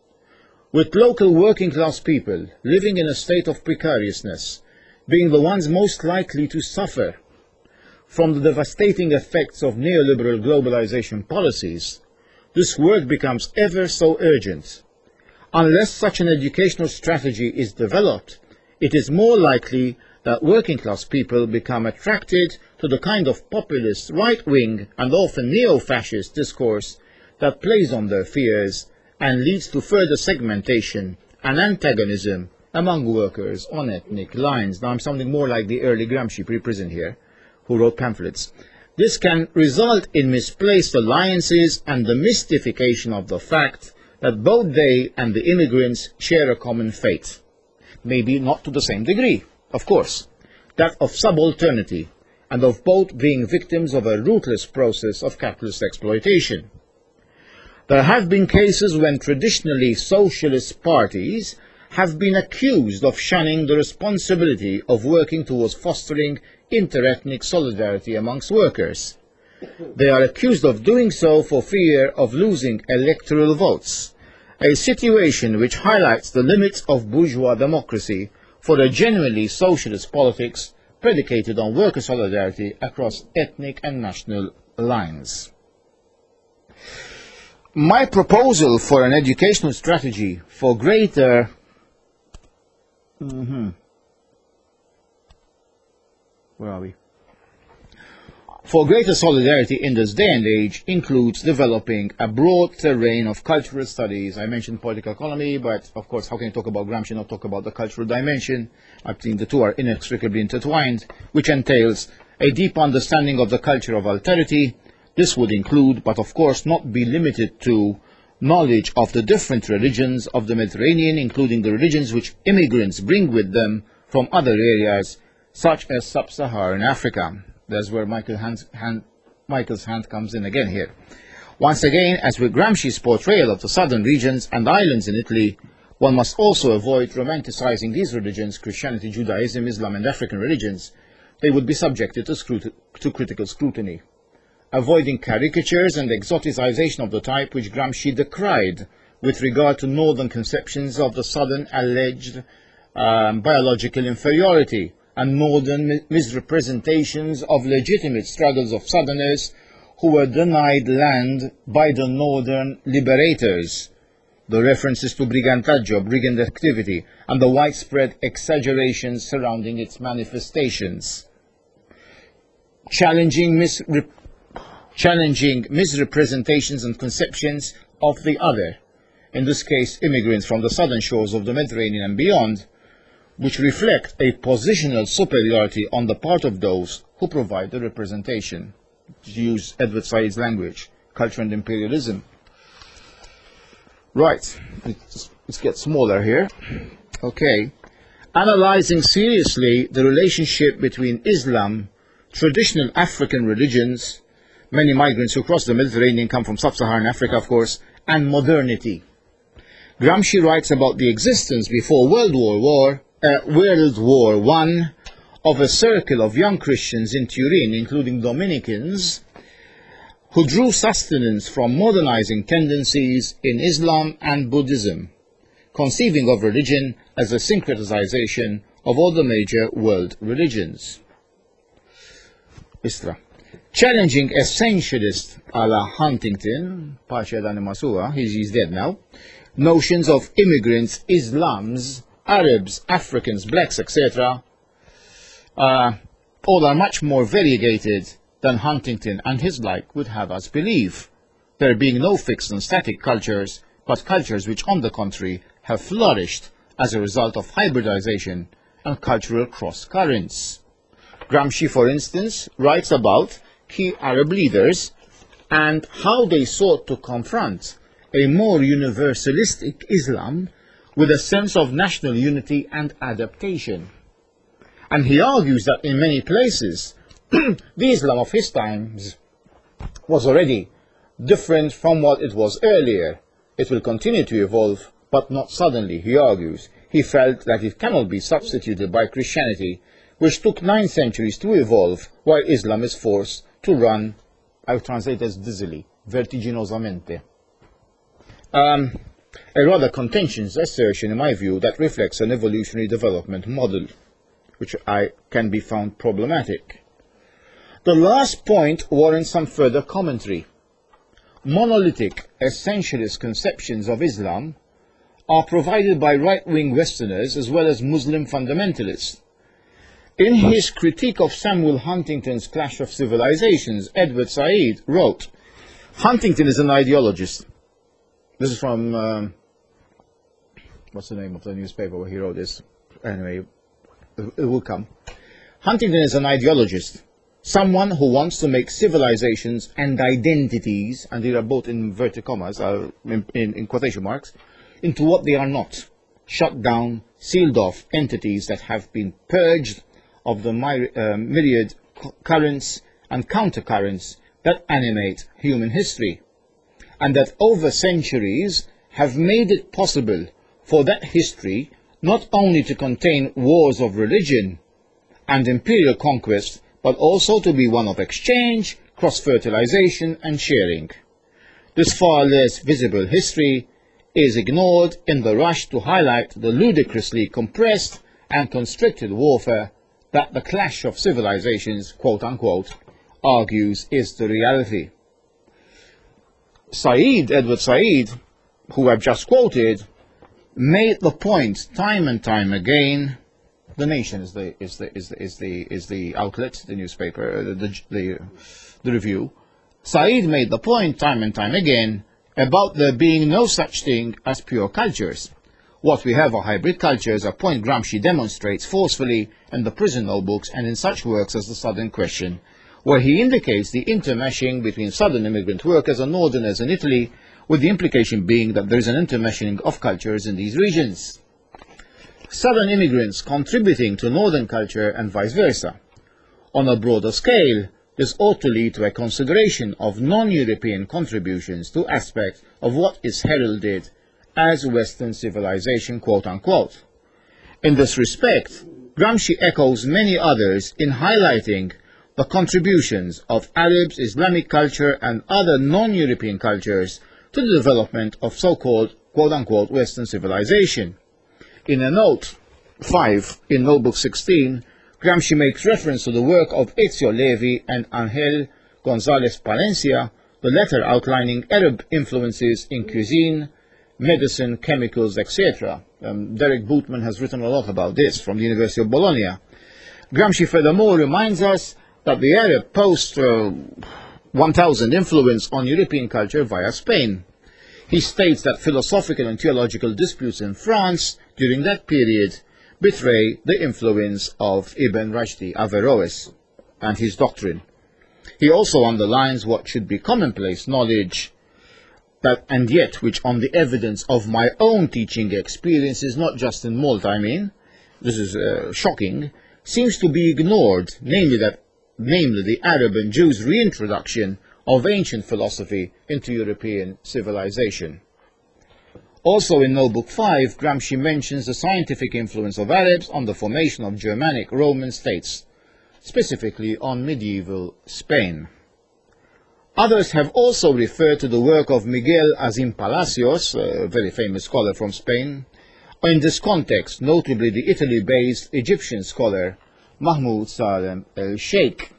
With local working class people living in a state of precariousness being the ones most likely to suffer from the devastating effects of neoliberal globalization policies, this work becomes ever so urgent. Unless such an educational strategy is developed, it is more likely that working class people become attracted to the kind of populist, right-wing and often neo-fascist discourse that plays on their fears and leads to further segmentation and antagonism among workers on ethnic lines. Now I'm sounding more like the early Gramsci pre-prison here, who wrote pamphlets. This can result in misplaced alliances and the mystification of the fact that both they and the immigrants share a common fate. Maybe not to the same degree, of course, that of subalternity, and of both being victims of a ruthless process of capitalist exploitation. There have been cases when traditionally socialist parties have been accused of shunning the responsibility of working towards fostering interethnic solidarity amongst workers. They are accused of doing so for fear of losing electoral votes, a situation which highlights the limits of bourgeois democracy for a genuinely socialist politics predicated on worker solidarity across ethnic and national lines. My proposal for an educational strategy for greater mm-hmm. where are we? For greater solidarity in this day and age includes developing a broad terrain of cultural studies. I mentioned political economy, but of course, how can you talk about Gramsci and not talk about the cultural dimension? I think the two are inextricably intertwined, which entails a deep understanding of the culture of alterity. This would include, but of course not be limited to, knowledge of the different religions of the Mediterranean, including the religions which immigrants bring with them from other areas, such as sub-Saharan Africa. That's where Michael hand, hand, Michael's hand comes in again here. Once again, as with Gramsci's portrayal of the southern regions and islands in Italy, one must also avoid romanticizing these religions, Christianity, Judaism, Islam and African religions. They would be subjected to, scrut to critical scrutiny. Avoiding caricatures and exoticization of the type which Gramsci decried with regard to northern conceptions of the southern alleged um, biological inferiority, and modern misrepresentations of legitimate struggles of southerners who were denied land by the northern liberators, the references to brigantaggio, brigand activity, and the widespread exaggerations surrounding its manifestations. Challenging, misrep challenging misrepresentations and conceptions of the other, in this case immigrants from the southern shores of the Mediterranean and beyond, which reflect a positional superiority on the part of those who provide the representation. To use Edward Said's language, culture and imperialism. Right, let's, let's get smaller here. Okay, analyzing seriously the relationship between Islam, traditional African religions, many migrants who cross the Mediterranean come from sub-Saharan Africa, of course, and modernity. Gramsci writes about the existence before World War War, Uh, World War One of a circle of young Christians in Turin, including Dominicans, who drew sustenance from modernizing tendencies in Islam and Buddhism, conceiving of religion as a syncretization of all the major world religions. Istra. Challenging essentialist a la Huntington, pace ad anima sua, he's, he's dead now, notions of immigrants, Islams, Arabs, Africans, blacks, et cetera, uh, all are much more variegated than Huntington and his like would have us believe, there being no fixed and static cultures, but cultures which, on the contrary, have flourished as a result of hybridization and cultural cross-currents. Gramsci, for instance, writes about key Arab leaders and how they sought to confront a more universalistic Islam with a sense of national unity and adaptation. And he argues that in many places, the Islam of his times was already different from what it was earlier. It will continue to evolve, but not suddenly, he argues. He felt that it cannot be substituted by Christianity, which took nine centuries to evolve, while Islam is forced to run, I translate as dizzily, vertiginosamente. Um, A rather contentious assertion, in my view, that reflects an evolutionary development model, which I can be found problematic. The last point warrants some further commentary. Monolithic, essentialist conceptions of Islam are provided by right-wing Westerners as well as Muslim fundamentalists. In his critique of Samuel Huntington's Clash of Civilizations, Edward Said wrote, "Huntington is an ideologist." This is from uh, what's the name of the newspaper where he wrote this? Anyway, it, it will come. Huntington is an ideologist, someone who wants to make civilizations and identities, and they are both in inverted commas, uh, in, in, in quotation marks, into what they are not, shut down, sealed off entities that have been purged of the my, uh, myriad currents and countercurrents that animate human history, and that over centuries have made it possible for that history not only to contain wars of religion and imperial conquest, but also to be one of exchange, cross-fertilization and sharing. This far less visible history is ignored in the rush to highlight the ludicrously compressed and constricted warfare that the clash of civilizations, quote-unquote, argues is the reality. Said, Edward Said, who I've just quoted, made the point time and time again. The Nation is the is the is the is the is the outlet, the newspaper, the the, the, the review. Said made the point time and time again about there being no such thing as pure cultures. What we have are hybrid cultures, a point Gramsci demonstrates forcefully in the prison notebooks and in such works as The Southern Question, where he indicates the intermeshing between southern immigrant workers and northerners in Italy, with the implication being that there is an intermeshing of cultures in these regions. Southern immigrants contributing to northern culture and vice versa. On a broader scale, this ought to lead to a consideration of non-European contributions to aspects of what is heralded as Western civilization, quote-unquote. In this respect, Gramsci echoes many others in highlighting the contributions of Arabs, Islamic culture and other non-European cultures to the development of so-called, quote-unquote, Western civilization. In a note five in Notebook sixteen, Gramsci makes reference to the work of Ezio Levi and Ángel González Palencia, the latter outlining Arab influences in cuisine, medicine, chemicals, et cetera. Um, Derek Bootman has written a lot about this from the University of Bologna. Gramsci furthermore reminds us that the Arab post uh, one thousand influence on European culture via Spain. He states that philosophical and theological disputes in France during that period betray the influence of Ibn Rushd, Averroes, and his doctrine. He also underlines what should be commonplace knowledge, that and yet which on the evidence of my own teaching experiences, not just in Malta, I mean, this is uh, shocking, seems to be ignored, namely that, namely the Arab and Jews' reintroduction of ancient philosophy into European civilization. Also in Notebook five, Gramsci mentions the scientific influence of Arabs on the formation of Germanic Roman states, specifically on medieval Spain. Others have also referred to the work of Miguel Azim Palacios, a very famous scholar from Spain, in this context, notably the Italy-based Egyptian scholar Mahmoud Salem el-Sheikh.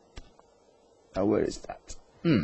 Now, where is that? Hmm.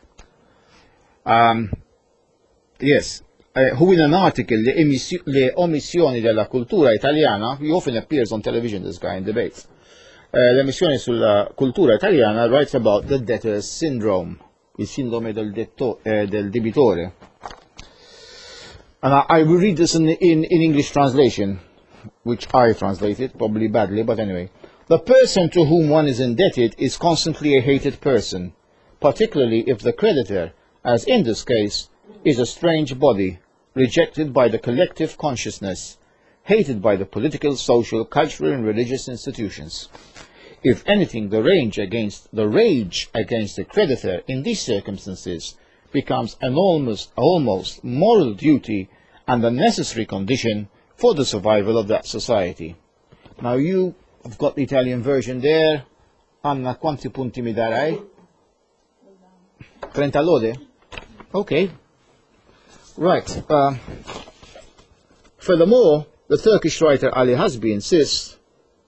Um, yes. Uh, who in an article, Le, emissi- Le omissioni della cultura italiana, he often appears on television, this guy, in debates. Uh, Le omissioni sulla cultura italiana writes about the debtor's syndrome, il sindrome del, detto, uh, del debitore. And I, I will read this in, in, in English translation, which I translated, probably badly, but anyway. The person to whom one is indebted is constantly a hated person, particularly if the creditor, as in this case, is a strange body, rejected by the collective consciousness, hated by the political, social, cultural and religious institutions. If anything, the rage against the rage against the creditor in these circumstances becomes an almost, almost moral duty and a necessary condition for the survival of that society. Now you have got the Italian version there. Anna, quanti punti mi darai? trenta lode? Okay. Right. Uh, furthermore, the Turkish writer Ali Hasbi insists,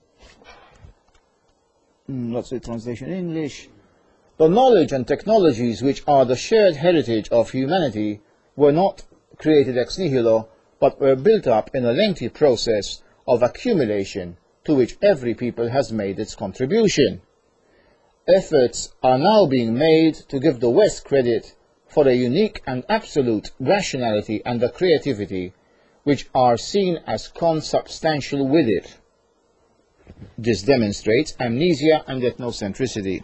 mm, what's the translation in English? The knowledge and technologies which are the shared heritage of humanity were not created ex nihilo, but were built up in a lengthy process of accumulation to which every people has made its contribution. Efforts are now being made to give the West credit for a unique and absolute rationality and a creativity which are seen as consubstantial with it. This demonstrates amnesia and ethnocentricity.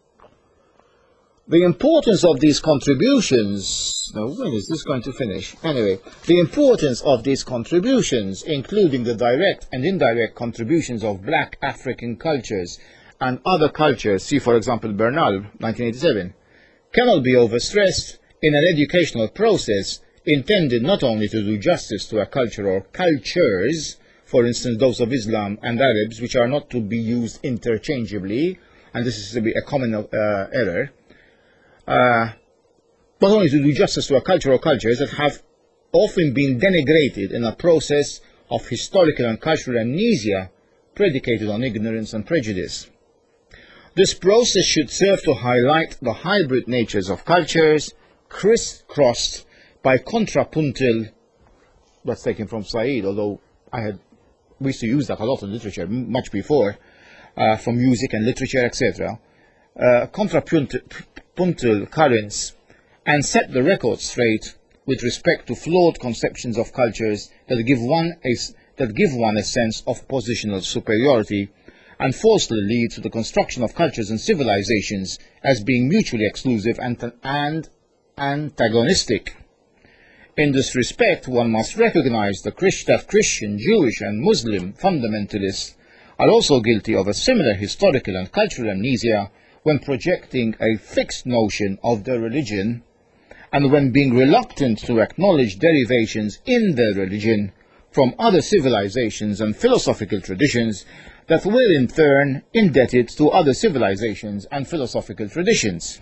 The importance of these contributions, now when is this going to finish? Anyway, the importance of these contributions, including the direct and indirect contributions of black African cultures and other cultures, see for example Bernal, nineteen eighty-seven, cannot be overstressed in an educational process intended not only to do justice to a culture or cultures, for instance those of Islam and Arabs, which are not to be used interchangeably, and this is to be a common uh, error, Uh, not only to do justice to a culture or cultures that have often been denigrated in a process of historical and cultural amnesia predicated on ignorance and prejudice. This process should serve to highlight the hybrid natures of cultures crisscrossed by contrapuntal, that's taken from Said, although I had, we used to use that a lot in literature, much before, uh, from music and literature, et cetera, uh, contrapuntal puntal currents, and set the record straight with respect to flawed conceptions of cultures that give one a, that give one a sense of positional superiority and falsely lead to the construction of cultures and civilizations as being mutually exclusive and, and antagonistic. In this respect, one must recognize the Christ, that Christian, Jewish and Muslim fundamentalists are also guilty of a similar historical and cultural amnesia when projecting a fixed notion of their religion, and when being reluctant to acknowledge derivations in their religion from other civilizations and philosophical traditions that were in turn indebted to other civilizations and philosophical traditions.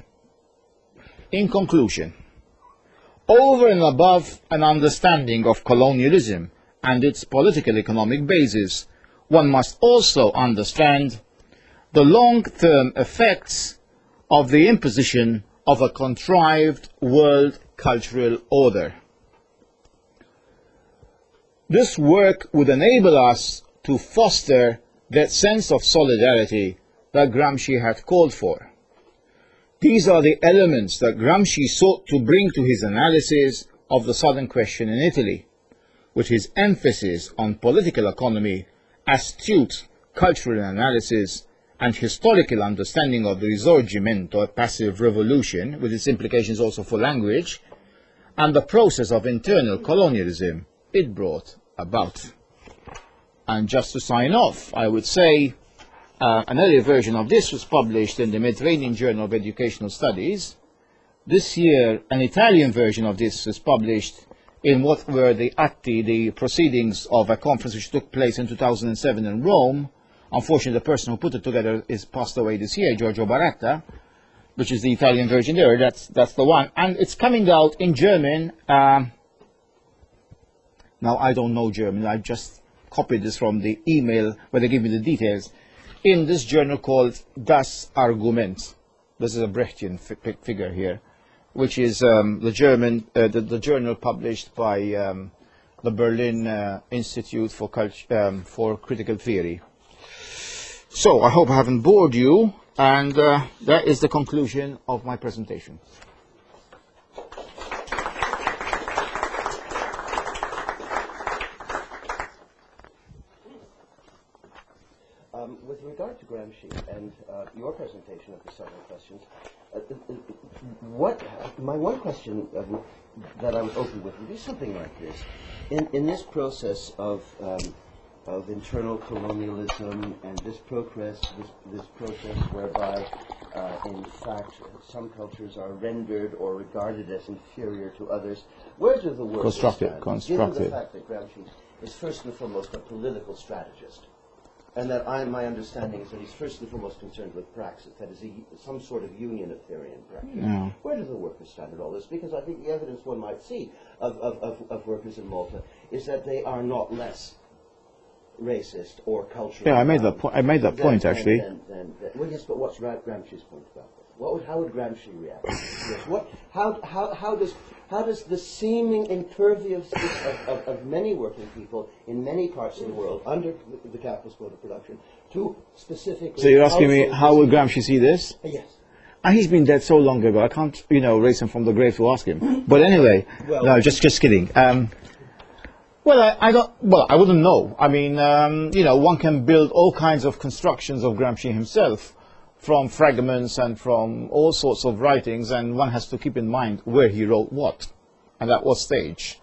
In conclusion, over and above an understanding of colonialism and its political economic basis, one must also understand the long-term effects of the imposition of a contrived world cultural order. This work would enable us to foster that sense of solidarity that Gramsci had called for. These are the elements that Gramsci sought to bring to his analysis of the Southern Question in Italy, with his emphasis on political economy, astute cultural analysis, and historical understanding of the Risorgimento, a passive revolution, with its implications also for language, and the process of internal colonialism it brought about. And just to sign off, I would say uh, an earlier version of this was published in the Mediterranean Journal of Educational Studies. This year, an Italian version of this was published in what were the atti, the proceedings of a conference which took place in two thousand seven in Rome. Unfortunately, the person who put it together is passed away this year, Giorgio Baratta, which is the Italian version there. That's, that's the one. And it's coming out in German. Um, now, I don't know German. I just copied this from the email where they give me the details. In this journal called Das Argument. This is a Brechtian fi figure here, which is um, the German, uh, the, the journal published by um, the Berlin uh, Institute for, Cult um, for Critical Theory. So, I hope I haven't bored you, and uh, that is the conclusion of my presentation. Um, with regard to Gramsci and uh, your presentation of the Southern Questions, uh, what my one question uh, that I would open with would be something like this: in in this process of um, of internal colonialism and this progress, this, this process whereby, uh, in fact, some cultures are rendered or regarded as inferior to others. Where do the workers stand? Constructive. Given the fact that Gramsci is first and foremost a political strategist, and that I, my understanding is that he's first and foremost concerned with praxis, that is, a, some sort of unitarian practice. Yeah. Where do the workers stand in all this? Because I think the evidence one might see of, of, of, of workers in Malta is that they are not less racist or cultural. Yeah, I made that point. I made that than, point than, actually. Than, than, than, well, yes, but what's Gra Gramsci's point about this? What would, how would Gramsci react? Yes, what, how, how, how does how does the seeming imperviousness of, of, of many working people in many parts of the world under the capitalist mode of production to specifically? So you're asking me how would Gramsci see this? Yes. And he's been dead so long ago, I can't, you know, raise him from the grave to ask him. But anyway, Well, no, just just kidding. Um, Well, I, I don't. Well, I wouldn't know. I mean, um, you know, one can build all kinds of constructions of Gramsci himself, from fragments and from all sorts of writings, and one has to keep in mind where he wrote what, and at what stage.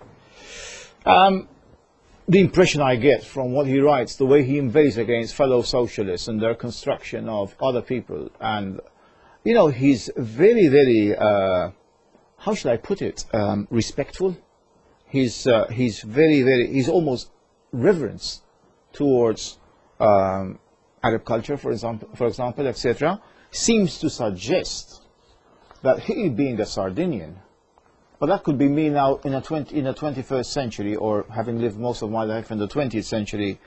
Um, the impression I get from what he writes, the way he invades against fellow socialists and their construction of other people, and you know, he's very, very. Uh, how should I put it? Um, respectful. He's, uh, he's very, very, he's almost reverence towards um, Arab culture, for example, for example, et cetera, seems to suggest that he being a Sardinian, but that could be me now in a, twenty, in a twenty-first century, or having lived most of my life in the twentieth century,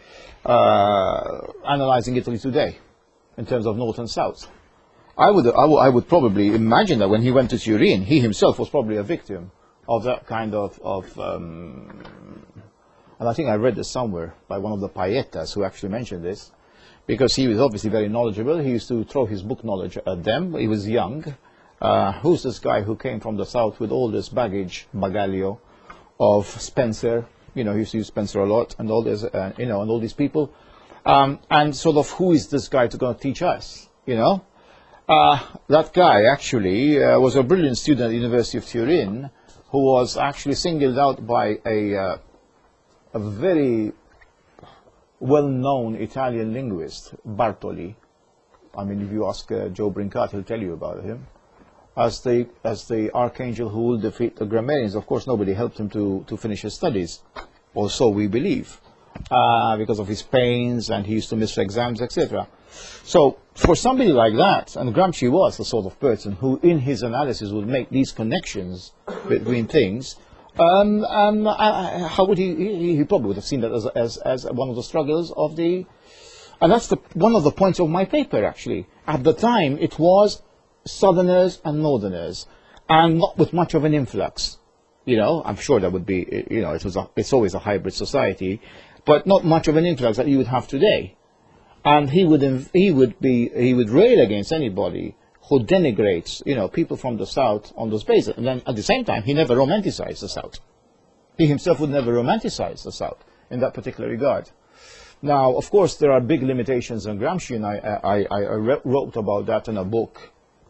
uh, analyzing Italy today in terms of North and South. I would, I would, I would probably imagine that when he went to Turin, he himself was probably a victim of that kind of, of um, and I think I read this somewhere by one of the Paetas who actually mentioned this, because he was obviously very knowledgeable. He used to throw his book knowledge at them. He was young. Uh, who's this guy who came from the south with all this baggage, bagaglio, of Spencer? You know, he used to use Spencer a lot, and all this, uh, you know, and all these people. Um, and sort of, who is this guy to go teach us? You know, uh, that guy actually uh, was a brilliant student at the University of Turin, who was actually singled out by a, uh, a very well-known Italian linguist, Bartoli. I mean, if you ask uh, Joe Brincat, he'll tell you about him. As the, as the archangel who will defeat the grammarians. Of course, nobody helped him to, to finish his studies, or so we believe, uh, because of his pains, and he used to miss exams, et cetera. So, for somebody like that, and Gramsci was the sort of person who, in his analysis, would make these connections between things, um, um, uh, how would he, he, he probably would have seen that as, as, as one of the struggles of the, and that's the, one of the points of my paper, actually. At the time, it was Southerners and Northerners, and not with much of an influx. You know, I'm sure that would be, you know, it was a, it's always a hybrid society, but not much of an influx that you would have today. And he would, he would be, he would rail against anybody who denigrates, you know, people from the South on those bases. And then at the same time, he never romanticized the South. He himself would never romanticize the South in that particular regard. Now, of course, there are big limitations on Gramsci, and I, I, I, I wrote about that in a book.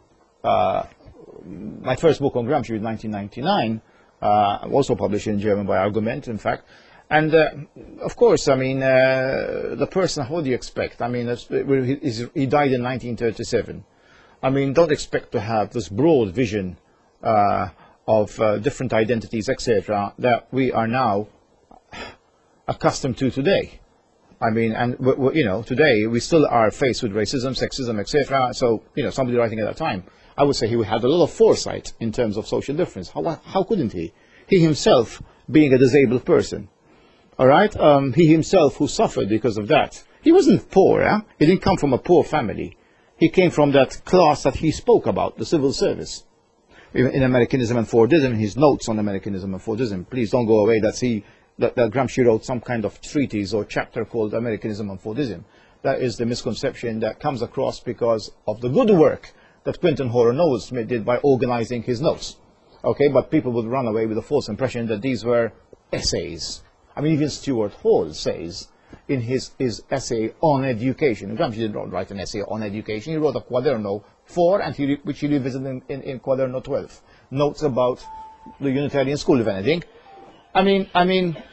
Uh, my first book on Gramsci was nineteen ninety-nine, uh, also published in German by Argument, in fact. And, uh, of course, I mean, uh, the person, what do you expect? I mean, he, he died in nineteen thirty-seven. I mean, don't expect to have this broad vision uh, of uh, different identities, et cetera, that we are now accustomed to today. I mean, and, w w you know, today we still are faced with racism, sexism, et cetera. So, you know, somebody writing at that time, I would say he had a lot of foresight in terms of social difference. How, how couldn't he? He himself being a disabled person. All right, um, he himself who suffered because of that. He wasn't poor, eh? He didn't come from a poor family. He came from that class that he spoke about, the civil service. In, in Americanism and Fordism, his notes on Americanism and Fordism, please don't go away, that's he, that, that Gramsci wrote some kind of treatise or chapter called Americanism and Fordism. That is the misconception that comes across because of the good work that Quentin Horror Knowles did by organizing his notes. Okay, but people would run away with a false impression that these were essays. I mean, even Stuart Hall says in his, his essay on education, Gramsci did not write an essay on education, he wrote a quaderno four, and he, which he revisited in, in, in quaderno twelve, notes about the Unitarian school, if anything. I mean, I mean,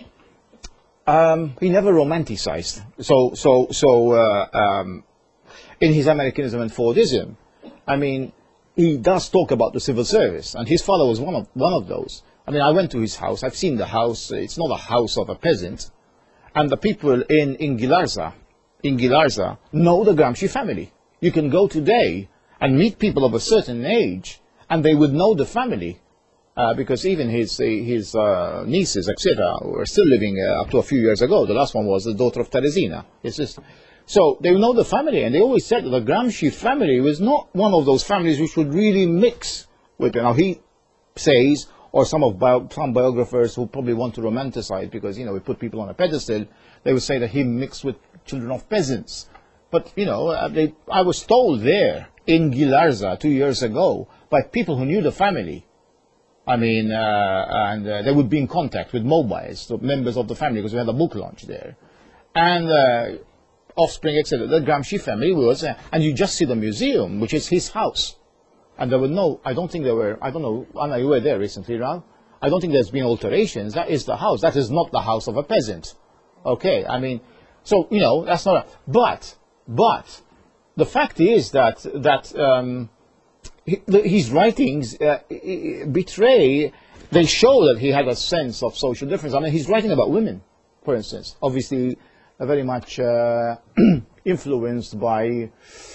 um, he never romanticized. So, so, so uh, um, in his Americanism and Fordism, I mean, he does talk about the civil service, and his father was one of, one of those. I mean, I went to his house. I've seen the house. It's not a house of a peasant. And the people in, in Ghilarza, in Ghilarza know the Gramsci family. You can go today and meet people of a certain age, and they would know the family. Uh, because even his, his uh, nieces, et cetera, were still living uh, up to a few years ago. The last one was the daughter of Teresina. It's just, so they know the family, and they always said that the Gramsci family was not one of those families which would really mix with it. Now, he says, or some of bio, some biographers who probably want to romanticize because, you know, we put people on a pedestal, they would say that he mixed with children of peasants. But, you know, they, I was told there in Ghilarza two years ago by people who knew the family I mean, uh, and uh, they would be in contact with mobiles, so members of the family, because we had a book launch there. And uh, offspring, et cetera. The Gramsci family was, uh, and you just see the museum, which is his house. And there were no, I don't think there were, I don't know, Anna, you were there recently, Ram? I don't think there's been alterations. That is the house. That is not the house of a peasant. Okay, I mean, so, you know, that's not, a, but, but, the fact is that, that um, he, the, his writings uh, betray, they show that he had a sense of social difference. I mean, he's writing about women, for instance, obviously uh, very much uh, influenced by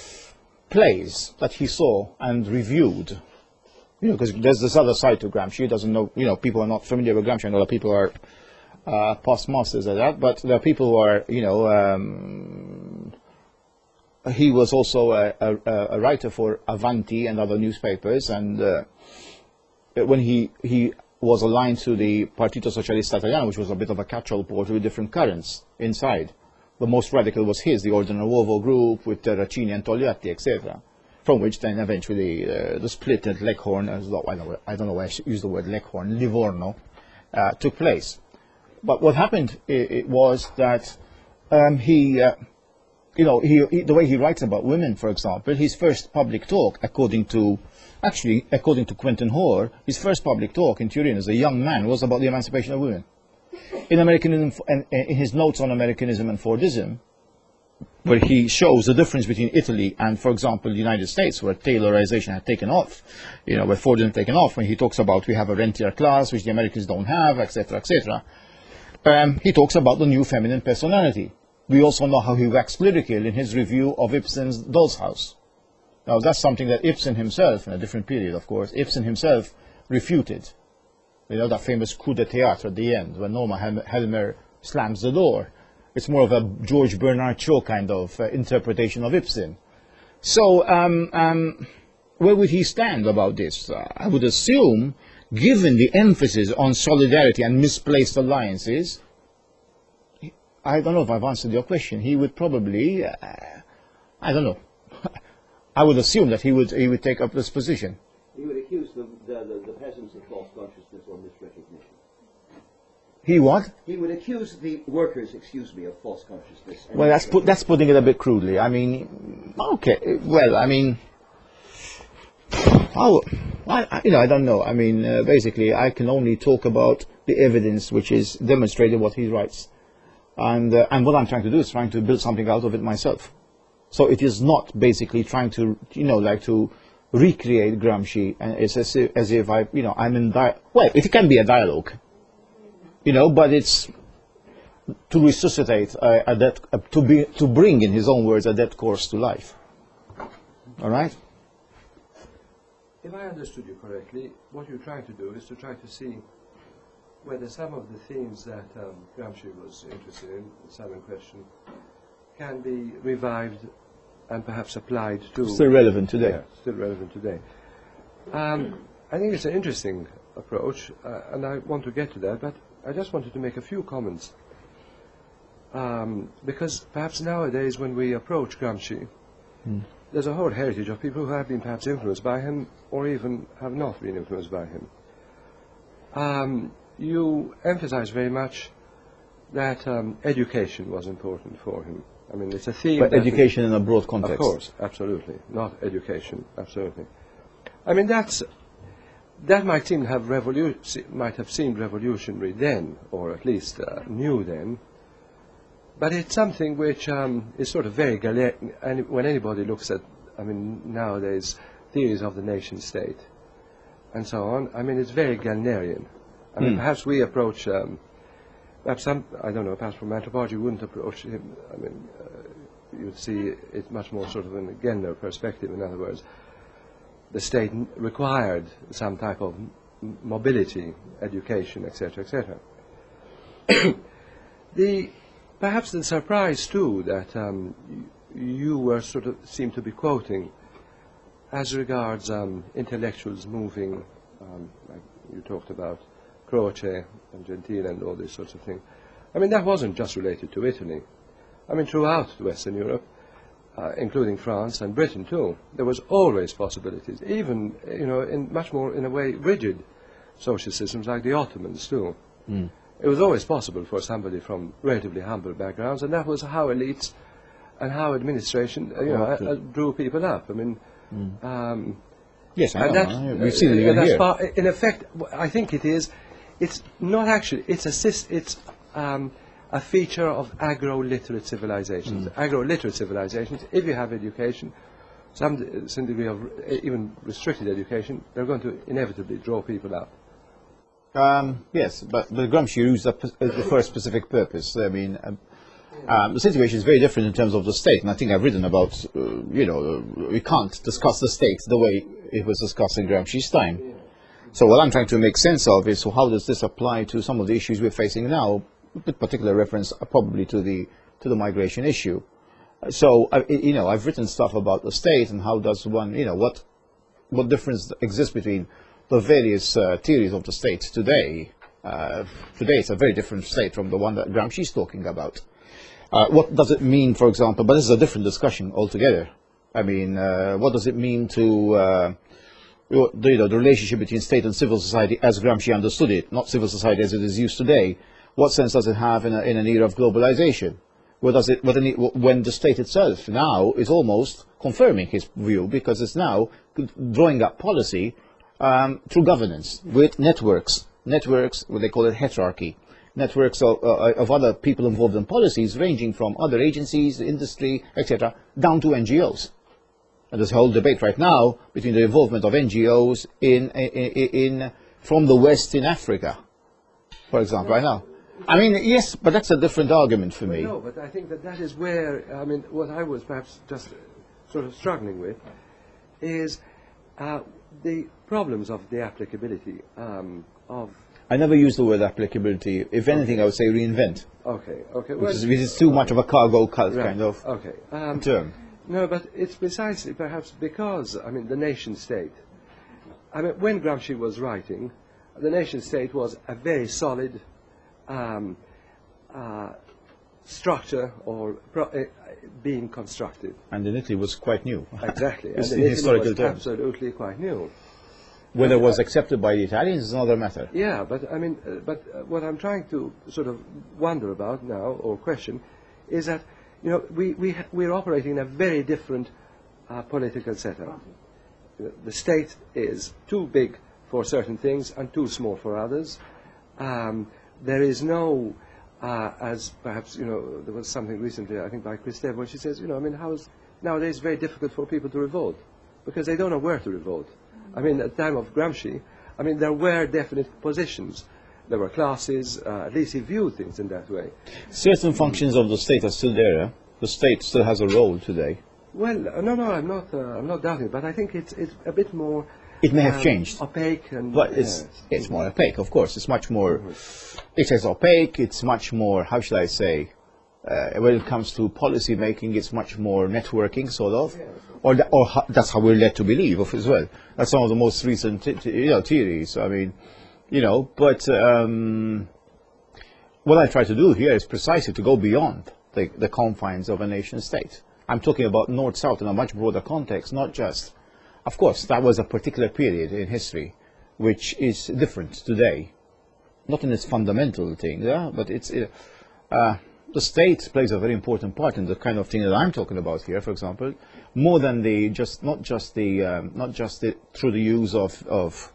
plays that he saw and reviewed. You know, because there's this other side to Gramsci. He doesn't know, you know, people are not familiar with Gramsci, and a lot of people are uh, past masters at that, but there are people who are, you know, um, he was also a, a, a writer for Avanti and other newspapers, and uh, when he, he was aligned to the Partito Socialista Italiano, which was a bit of a catch-all board with different currents inside. The most radical was his, the Ordine Nuovo group, with Terracini and Togliatti, et cetera, from which then eventually uh, the split at Leghorn, as though, I, don't know, I don't know why I should use the word Leghorn, Livorno, uh, took place. But what happened it, it was that um, he, uh, you know, he, he, the way he writes about women, for example, his first public talk, according to, actually, according to Quentin Hoare, his first public talk in Turin as a young man was about the emancipation of women. In Americanism, and in his notes on Americanism and Fordism, where he shows the difference between Italy and, for example, the United States, where Taylorization had taken off, you know, where Fordism had taken off, when he talks about we have a rentier class, which the Americans don't have, et cetera, et cetera. Um, he talks about the new feminine personality. We also know how he waxed lyrical in his review of Ibsen's Doll's House. Now, that's something that Ibsen himself, in a different period, of course, Ibsen himself refuted. You know, that famous coup de théâtre at the end, when Norma Helmer slams the door. It's more of a George Bernard Shaw kind of uh, interpretation of Ibsen. So, um, um, where would he stand about this? Uh, I would assume, given the emphasis on solidarity and misplaced alliances, I don't know if I've answered your question, he would probably, uh, I don't know, I would assume that he would, he would take up this position. He would accuse the, the, the, the peasants of false consciousness or misrecognition. He what? He would accuse the workers, excuse me, of false consciousness. Well, that's, put, that's putting it a bit crudely. I mean, okay, well, I mean, how, I, you know, I don't know. I mean, uh, basically, I can only talk about the evidence which is demonstrated what he writes. And, uh, and what I'm trying to do is trying to build something out of it myself. So it is not basically trying to, you know, like to recreate Gramsci, and it's as if, as if I, you know, I'm in di- well, it can be a dialogue, you know, but it's to resuscitate a, a dead, a, to be, to bring, in his own words, a dead course to life. All right? If I understood you correctly, what you're trying to do is to try to see whether some of the themes that um, Gramsci was interested in, the Southern question, can be revived and perhaps applied to... Still relevant today. Yeah, still relevant today. Um, I think it's an interesting approach, uh, and I want to get to that, but I just wanted to make a few comments. Um, because perhaps nowadays when we approach Gramsci, mm. there's a whole heritage of people who have been perhaps influenced by him, or even have not been influenced by him. Um, you emphasize very much that um, education was important for him. I mean, it's a theme. But education in a broad context. Of course, absolutely. Not education, absolutely. I mean, that's, that might seem have revolu- might have seemed revolutionary then, or at least uh, new then, but it's something which um, is sort of very, Gale- and when anybody looks at, I mean, nowadays, theories of the nation state, and so on, I mean, it's very Galnerian. I mean, mm. perhaps we approach... Um, Perhaps some, I don't know, perhaps from anthropology wouldn't approach him. I mean, uh, you'd see it much more sort of in a Gellner perspective. In other words, the state n- required some type of m- mobility, education, et cetera, et cetera. the perhaps the surprise too that um, y- you were sort of seem to be quoting as regards um, intellectuals moving, um, like you talked about. Croce and Gentile and all these sorts of things. I mean, that wasn't just related to Italy. I mean, throughout Western Europe, uh, including France and Britain too, there was always possibilities, even, you know, in much more, in a way, rigid social systems like the Ottomans too. Mm. It was always possible for somebody from relatively humble backgrounds, and that was how elites and how administration, uh, you know, uh, uh, drew people up. I mean, Mm. um, Yes, I and know. that, I- We've seen it uh, even that's here. part- in effect, w- I think it is. It's not actually. It's a sys- It's um, a feature of agro-literate civilizations. Mm. Agro-literate civilizations. If you have education, some, d- some degree of r- even restricted education, they're going to inevitably draw people up. Um, yes, but, but Gramsci used that p- uh, for a specific purpose. I mean, um, um, the situation is very different in terms of the state, and I think I've written about, uh, you know, uh, we can't discuss the state the way it was discussed in Gramsci's time. So what I'm trying to make sense of is, so how does this apply to some of the issues we're facing now, with particular reference uh, probably to the to the migration issue. Uh, So, uh, y- you know, I've written stuff about the state and how does one, you know, what what difference exists between the various uh, theories of the state today. Uh, today it's a very different state from the one that Gramsci's talking about. Uh, what does it mean, for example, but this is a different discussion altogether. I mean, uh, what does it mean to, uh, you know, the relationship between state and civil society as Gramsci understood it, not civil society as it is used today? What sense does it have in, a, in an era of globalization? What does it, what an, when the state itself now is almost confirming his view, because it's now drawing up policy um, through governance with networks, networks, what they call it hierarchy, networks of, uh, of other people involved in policies ranging from other agencies, industry, et cetera, down to N G Os. And there's a whole debate right now between the involvement of N G Os in, in, in from the West in Africa, for example, right now. I mean, yes, but that's a different argument for me. No, but I think that that is where, I mean, what I was perhaps just sort of struggling with is uh, the problems of the applicability um, of... I never use the word applicability. If anything, I would say reinvent, Okay, okay. which is, which is too much of a cargo cult right, kind of okay. Um, term. No, but it's precisely perhaps because, I mean, the nation state. I mean, when Gramsci was writing, the nation state was a very solid um, uh, structure or pro uh, being constructed. And in Italy was quite new. Exactly. It's and in it historical was terms. absolutely quite new. Whether it was accepted by the Italians is another matter. Yeah, but I mean, uh, but uh, what I'm trying to sort of wonder about now, or question, is that, you know, we, we ha we're operating in a very different uh, political setup. The the state is too big for certain things and too small for others. Um, there is no, uh, as perhaps, you know, there was something recently, I think, by Christelle, where she says, you know, I mean, how is, nowadays it's very difficult for people to revolt, because they don't know where to revolt. I mean, at the time of Gramsci, I mean, there were definite positions. There were classes, uh, at least he viewed things in that way. Certain functions of the state are still there. Eh? The state still has a role today. Well, uh, no, no, I'm not, uh, I'm not doubting it, but I think it's, it's a bit more... It may have um, changed. Opaque and... But it's, yes. it's more opaque, of course. It's much more, it is opaque, it's much more, how should I say, uh, when it comes to policy making, it's much more networking, sort of. Or, tha or ha that's how we're led to believe of as well. That's some of the most recent t t you know, theories. I mean, you know, but um, what I try to do here is precisely to go beyond the, the confines of a nation state. I'm talking about North-South in a much broader context, not just, of course, that was a particular period in history, which is different today. Not in its fundamental thing, yeah, but it's, uh, the state plays a very important part in the kind of thing that I'm talking about here, for example, more than the, just, not just the, um, not just the, through the use of, of,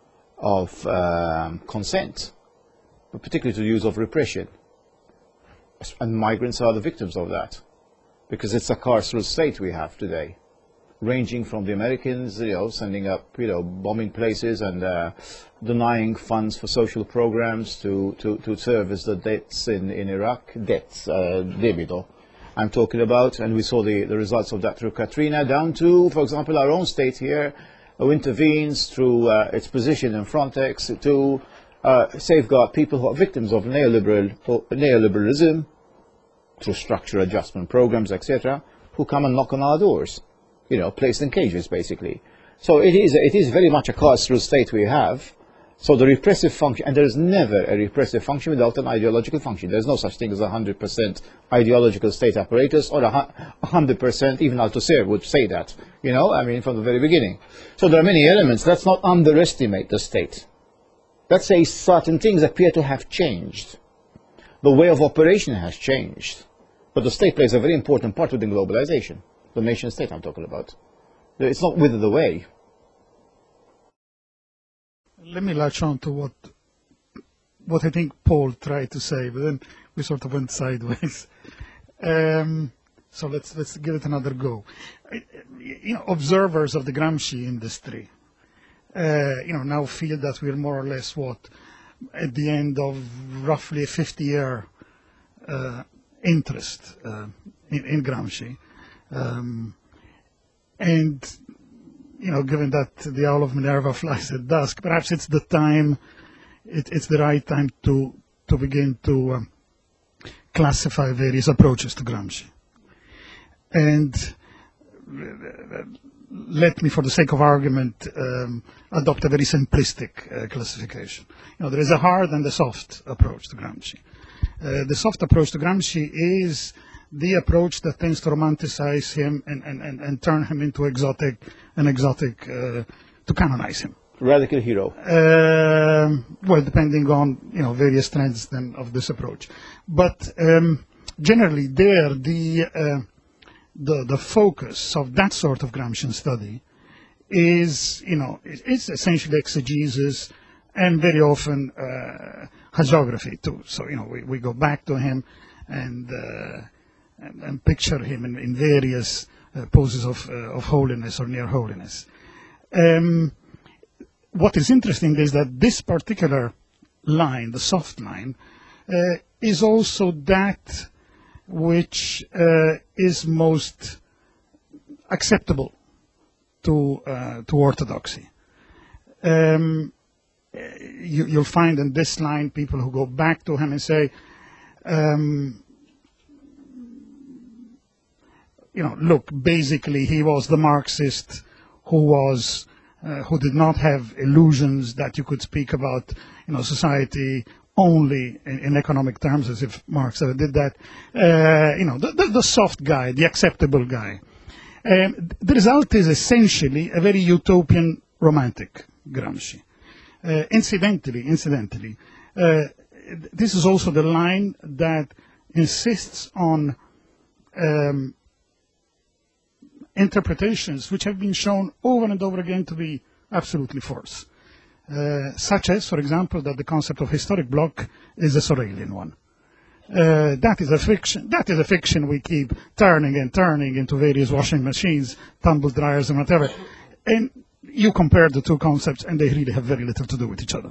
of um, consent, but particularly through the use of repression. And migrants are the victims of that, because it's a carceral state we have today, ranging from the Americans, you know, sending up, you know, bombing places and uh, denying funds for social programs to, to, to service the debts in, in Iraq, debts, uh, debito, I'm talking about, and we saw the, the results of that through Katrina, down to, for example, our own state here, who intervenes through uh, its position in Frontex to uh, safeguard people who are victims of neoliberal, neoliberalism, through structural adjustment programs, et cetera, who come and knock on our doors, you know, placed in cages, basically. So it is, it is very much a carceral state we have. So the repressive function, and there is never a repressive function without an ideological function. There's no such thing as a hundred percent ideological state apparatus, or a hundred percent, even Althusser would say that, you know, I mean, from the very beginning. So there are many elements. Let's not underestimate the state. let's say certain things appear to have changed. The way of operation has changed. But the state plays a very important part within globalization. The nation state I'm talking about. It's not withered away. Let me latch on to what what I think Paul tried to say, but then we sort of went sideways. Um, so let's let's give it another go. You know, observers of the Gramsci industry, uh, you know, now feel that we're more or less what at the end of roughly a fifty-year uh, interest uh, in, in Gramsci, um, and you know, given that the Owl of Minerva flies at dusk, perhaps it's the time, it, it's the right time to to begin to um, classify various approaches to Gramsci. And let me, for the sake of argument, um, adopt a very simplistic uh, classification. You know, there is a hard and a soft approach to Gramsci. Uh, the soft approach to Gramsci is the approach that tends to romanticize him and, and, and, and turn him into exotic, an exotic, uh, to canonize him. Radical hero. Uh, well, depending on, you know, various trends then of this approach. But um, generally there, the, uh, the, the focus of that sort of Gramscian study is, you know, it's essentially exegesis and very often uh, hagiography too. So, you know, we, we go back to him and, uh, and, and picture him in, in various uh, poses of, uh, of holiness or near holiness. Um, what is interesting is that this particular line, the soft line, uh, is also that which uh, is most acceptable to, uh, to orthodoxy. Um, you, you'll find in this line people who go back to him and say, um, you know, look, basically he was the Marxist who was, uh, who did not have illusions that you could speak about, you know, society only in, in economic terms, as if Marx ever did that. Uh, you know, the, the, the soft guy, the acceptable guy. Um, the result is essentially a very utopian romantic Gramsci. Uh, incidentally, incidentally, uh, this is also the line that insists on um, interpretations which have been shown over and over again to be absolutely false. Uh, such as, for example, that the concept of historic block is a Sorelian one. Uh, that is a fiction. That is a fiction we keep turning and turning into various washing machines, tumble dryers, and whatever. And you compare the two concepts, and they really have very little to do with each other.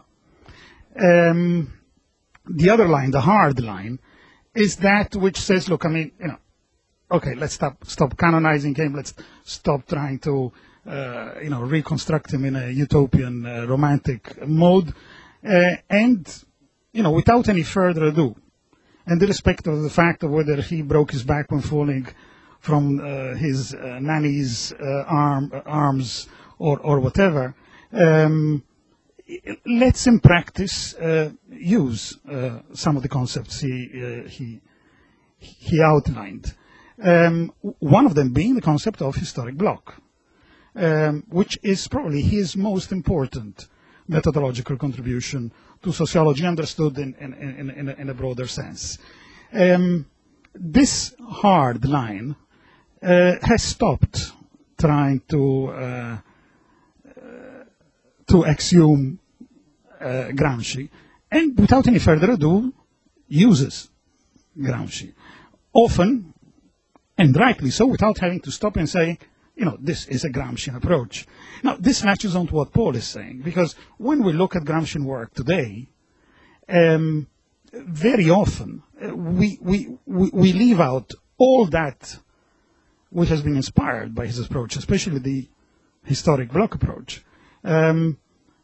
Um, the other line, the hard line, is that which says, look, I mean, you know, okay, let's stop, stop canonizing him. Let's stop trying to, uh, you know, reconstruct him in a utopian, uh, romantic mode, uh, and, you know, without any further ado, and irrespective of the fact of whether he broke his back when falling from uh, his uh, nanny's uh, arm, uh, arms or, or whatever, um, let's in practice uh, use uh, some of the concepts he, uh, he, he outlined. Um, one of them being the concept of historic block, um, which is probably his most important methodological contribution to sociology understood in, in, in, in, a, in a broader sense. Um, this hard line uh, has stopped trying to, uh, uh, to exhume uh, Gramsci, and without any further ado, uses Gramsci. Often, and rightly so, without having to stop and say, you know, this is a Gramscian approach. Now, this latches on to what Paul is saying, because when we look at Gramscian work today, um, very often uh, we, we, we, we leave out all that which has been inspired by his approach, especially the historic block approach, um,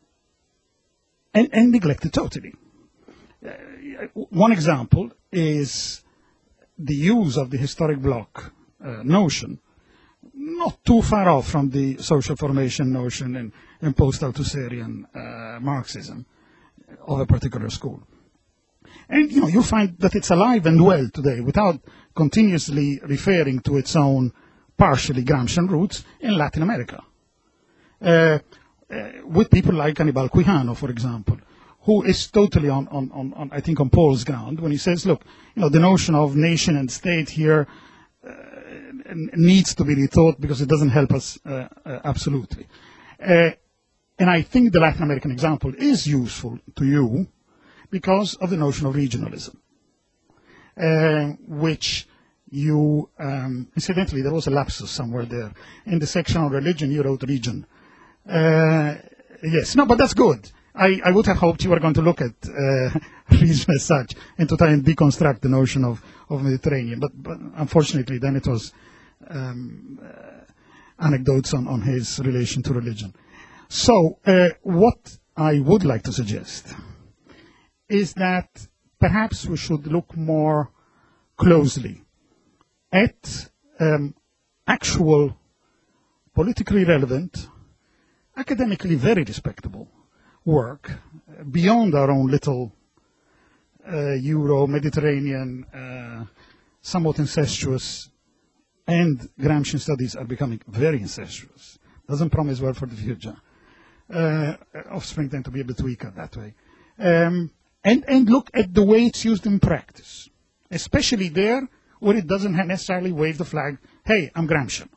and, and neglect it totally. Uh, one example is the use of the historic block uh, notion, not too far off from the social formation notion in, in post-Althusserian uh, Marxism of a particular school. And, you know, you'll find that it's alive and well today without continuously referring to its own partially Gramscian roots in Latin America. Uh, uh, with people like Anibal Quijano, for example, who is totally on, on, on, on, I think, on Paul's ground when he says, look, you know, the notion of nation and state here uh, needs to be rethought because it doesn't help us uh, uh, absolutely. Uh, and I think the Latin American example is useful to you because of the notion of regionalism, uh, which you, um, incidentally, there was a lapsus somewhere there. In the section on religion, you wrote region. Uh, yes, no, but that's good. I, I would have hoped you were going to look at uh, region as such and to try and deconstruct the notion of, of Mediterranean. But, but unfortunately, then it was um, uh, anecdotes on, on his relation to religion. So uh, what I would like to suggest is that perhaps we should look more closely at um, actual politically relevant, academically very respectable work uh, beyond our own little uh, Euro-Mediterranean, uh, somewhat incestuous, and Gramscian studies are becoming very incestuous. Doesn't promise well for the future. Uh, offspring tend to be a bit weaker that way. Um, and, and look at the way it's used in practice, especially there where it doesn't necessarily wave the flag, hey, I'm Gramscian.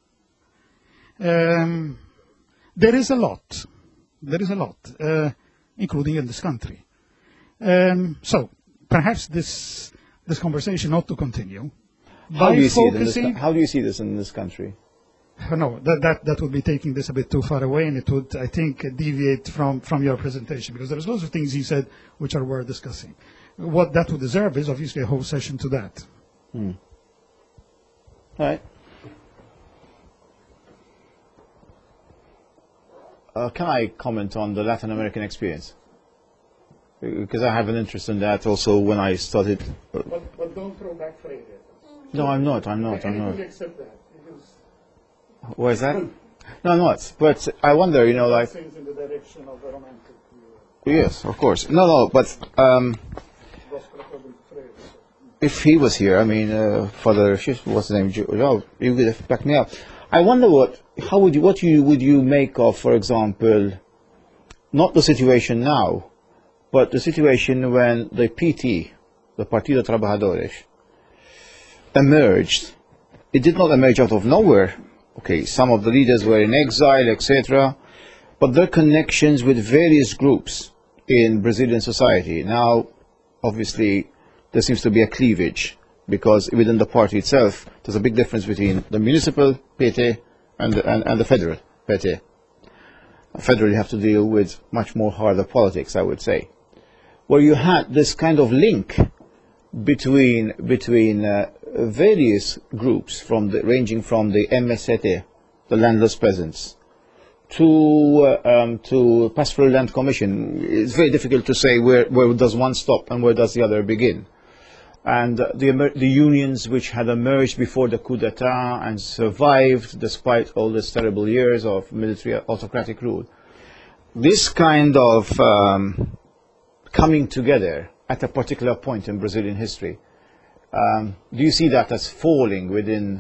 Um, there is a lot. There is a lot, uh, including in this country. Um, so perhaps this this conversation ought to continue. How do you see it in this, focusing- How do you see this in this country? No, that, that, that would be taking this a bit too far away, and it would, I think, deviate from, from your presentation, because there's lots of things he said which are worth discussing. What that would deserve is obviously a whole session to that. Hmm. All right. Uh, can I comment on the Latin American experience? Because I have an interest in that also when I studied. Uh, But, but don't throw back Freire. no, I'm not, I'm not, I'm not. accept that. Where is that? No, I'm not. But I wonder, you know, like... Things in the direction of the romantic. Yes, of course. No, no, but um, if he was here, I mean, uh, Father, what's his name? Joe, you would have backed me up. I wonder what, how would you, what you, would you make of, for example, not the situation now, but the situation when the P T, the Partido Trabajadores, emerged. It did not emerge out of nowhere. Okay, some of the leaders were in exile, et cetera, but their connections with various groups in Brazilian society. Now, obviously, there seems to be a cleavage, because within the party itself, there's a big difference between the municipal P T and the, and, and the federal P T. Federal, you have to deal with much more harder politics, I would say, where you had this kind of link between between uh, various groups, from the, ranging from the M S Z T, the landless peasants, to uh, um, to Pastoral Land Commission. It's very difficult to say where where does one stop and where does the other begin. And uh, the the unions which had emerged before the coup d'état and survived despite all these terrible years of military autocratic rule. This kind of um, coming together at a particular point in Brazilian history, um, do you see that as falling within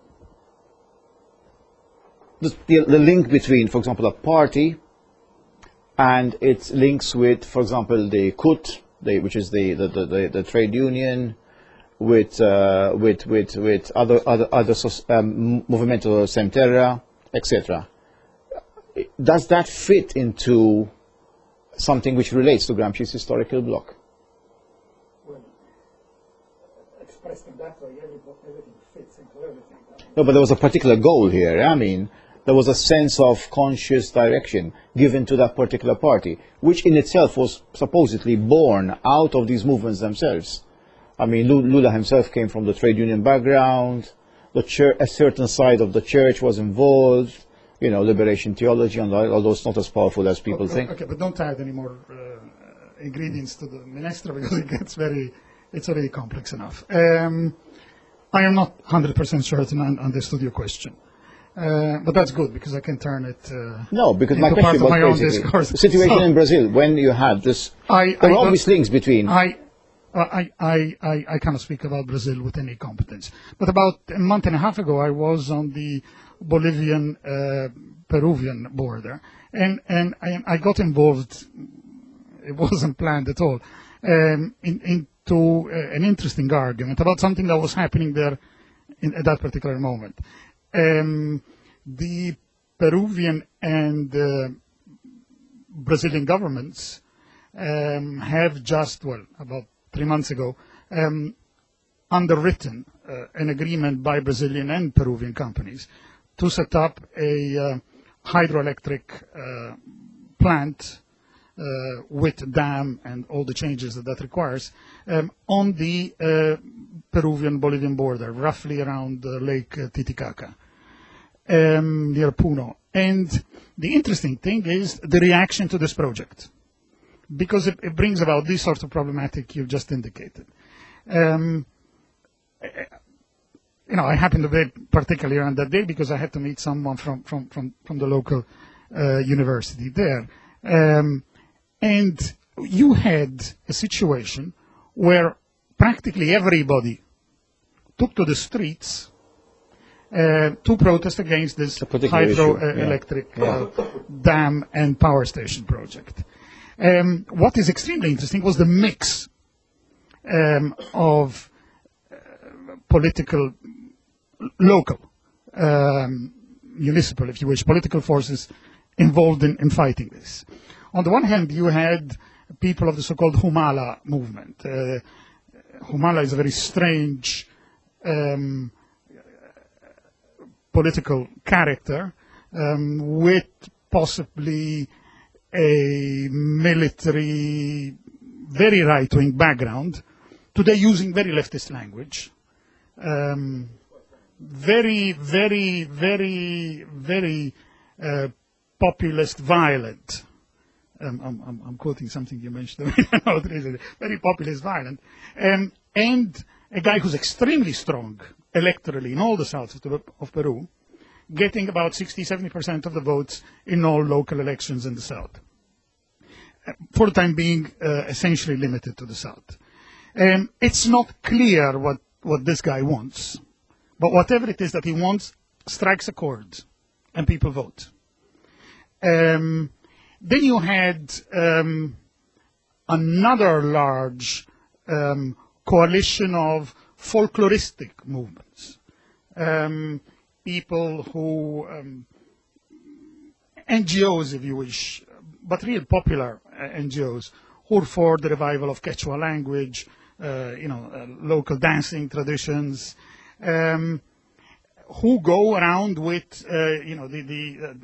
the, the, the link between, for example, a party and its links with, for example, the C U T, the, which is the, the, the, the, the trade union, with, uh, with, with, with other, other, other um, Movimento Sem Terra, et cetera. Does that fit into something which relates to Gramsci's historical bloc? Well, expressed in that way, everything fits into everything. No, but there was a particular goal here. I mean, there was a sense of conscious direction given to that particular party, which in itself was supposedly born out of these movements themselves. I mean, Lula himself came from the trade union background. The church, a certain side of the church was involved. You know, liberation theology, and although it's not as powerful as people okay, think. Okay, but don't add any more uh, ingredients to the minestra, because it gets very, it's already complex enough. Um, I am not one hundred percent certain I understood your question. Uh, but that's good, because I can turn it uh, No, because into my part question of my own was basically discourse. the situation So, in Brazil, when you had this, I, there I are obvious don't- links between. I, I, I, I, I cannot speak about Brazil with any competence. But about a month and a half ago, I was on the Bolivian uh, Peruvian border, and and I, I got involved it wasn't planned at all, um, in, into uh, an interesting argument about something that was happening there in, at that particular moment. Um, the Peruvian and uh, Brazilian governments um, have just, well, about three months ago, um, underwritten uh, an agreement by Brazilian and Peruvian companies to set up a uh, hydroelectric uh, plant uh, with dam and all the changes that that requires um, on the uh, Peruvian-Bolivian border, roughly around uh, Lake uh, Titicaca, um, near Puno. And the interesting thing is the reaction to this project, because it, it brings about this sort of problematic you've just indicated. Um, you know, I happened to be particularly on that day because I had to meet someone from, from, from, from the local uh, university there. Um, and you had a situation where practically everybody took to the streets uh, to protest against this hydroelectric uh, yeah. uh, dam and power station project. Um, what is extremely interesting was the mix um, of uh, political, local, um, municipal, if you wish, political forces involved in, in fighting this. On the one hand, you had people of the so-called Humala movement. Uh, Humala is a very strange um, political character um, with possibly a military, very right-wing background, today using very leftist language, um, very, very, very, very uh, populist, violent. Um, I'm, I'm, I'm quoting something you mentioned. Very populist, violent, um, and a guy who's extremely strong electorally in all the south of, the, of Peru, getting about sixty, seventy percent of the votes in all local elections in the south. For the time being, uh, essentially limited to the south. Um, it's not clear what, what this guy wants, but whatever it is that he wants strikes a chord, and people vote. Um, then you had um, another large um, coalition of folkloristic movements, um, people who, um, N G Os if you wish, but real popular uh, N G Os, who are for the revival of Quechua language, uh, you know, uh, local dancing traditions, um, who go around with, uh, you know, the the, uh,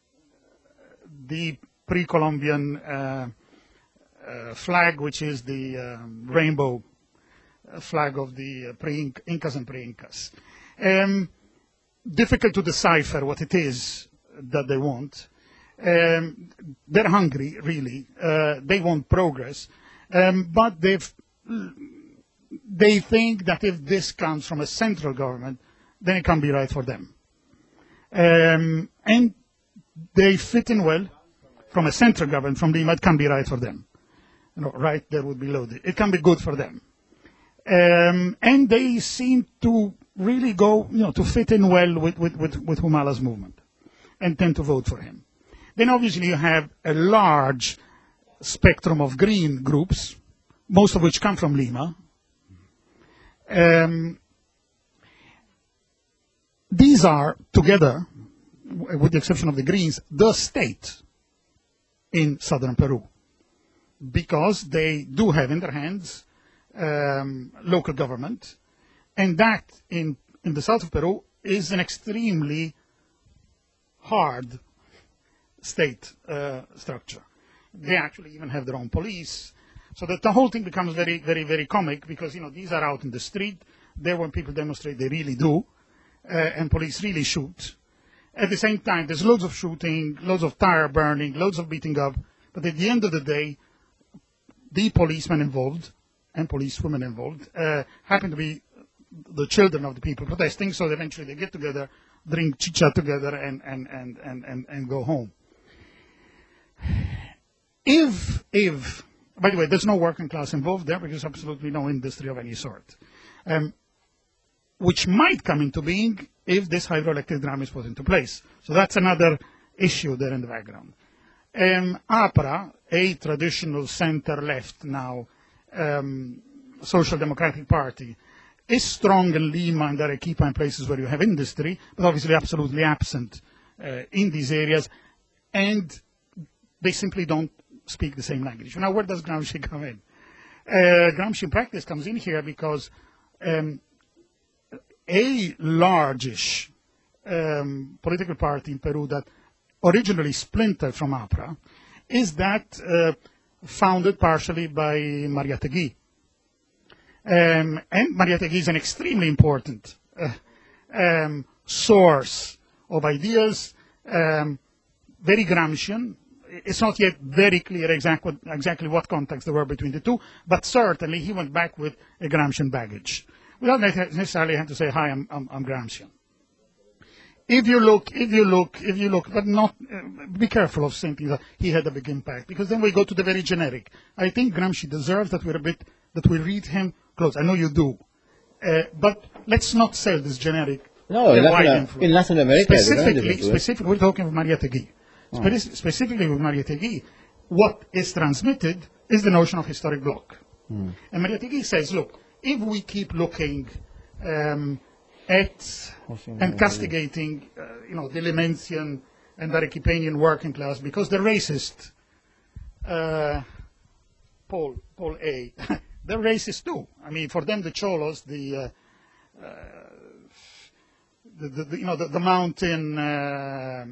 the pre-Columbian uh, uh, flag, which is the um, rainbow flag of the uh, pre-Incas and pre-Incas. Um, difficult to decipher what it is that they want. Um, they're hungry, really. Uh, they want progress, um, but they've, they think that if this comes from a central government, then it can be right for them. Um, and they fit in well from a central government, from Lima, it can be right for them. You know, right there would be loaded. It can be good for them. Um, and they seem to really go, you know, to fit in well with, with, with, with Humala's movement and tend to vote for him. Then obviously you have a large spectrum of green groups, most of which come from Lima. Um, these are together, with the exception of the Greens, the state in southern Peru, because they do have in their hands um, local government, and that in, in the south of Peru is an extremely hard state uh, structure. They actually even have their own police, so that the whole thing becomes very, very, very comic, because, you know, these are out in the street. There when people demonstrate, they really do, uh, and police really shoot. At the same time, there's loads of shooting, loads of tire burning, loads of beating up, but at the end of the day, the policemen involved, and policewomen involved, uh, happen to be the children of the people protesting, so eventually they get together, drink chicha together, and, and, and, and, and, and go home. If, if, by the way, there's no working class involved there, because absolutely no industry of any sort, um, which might come into being if this hydroelectric dam is put into place. So that's another issue there in the background. Um, APRA a traditional center-left now um, social democratic party is strong in Lima and Arequipa and places where you have industry, but obviously absolutely absent uh, in these areas, and they simply don't speak the same language. Now, where does Gramsci come in? Uh, Gramsci in practice comes in here because um, a largish um, political party in Peru that originally splintered from APRA is that uh, founded partially by Mariátegui. Um, and Mariátegui is an extremely important uh, um, source of ideas, um, very Gramscian. It's not yet very clear exact what, exactly what contacts there were between the two, but certainly he went back with a Gramscian baggage, without necessarily having to say, hi, I'm, I'm, I'm Gramscian. If you look, if you look, if you look, but not, uh, be careful of saying that he had a big impact, because then we go to the very generic. I think Gramsci deserves that we're a bit, that we read him close. I know you do. Uh, but let's not sell this generic. No, in Latin, in Latin America, specifically, specifically, we're talking of Mariátegui. Oh. Spe specifically with Mariátegui, what is transmitted is the notion of historic bloc. Mm. And Mariátegui says, look, if we keep looking um, at and castigating, uh, you know, the Limencian and Arequipanian working class because they're racist, uh, Paul, Paul A, they're racist too. I mean, for them, the Cholos, the, uh, uh, the, the, the, you know, the, the mountain uh,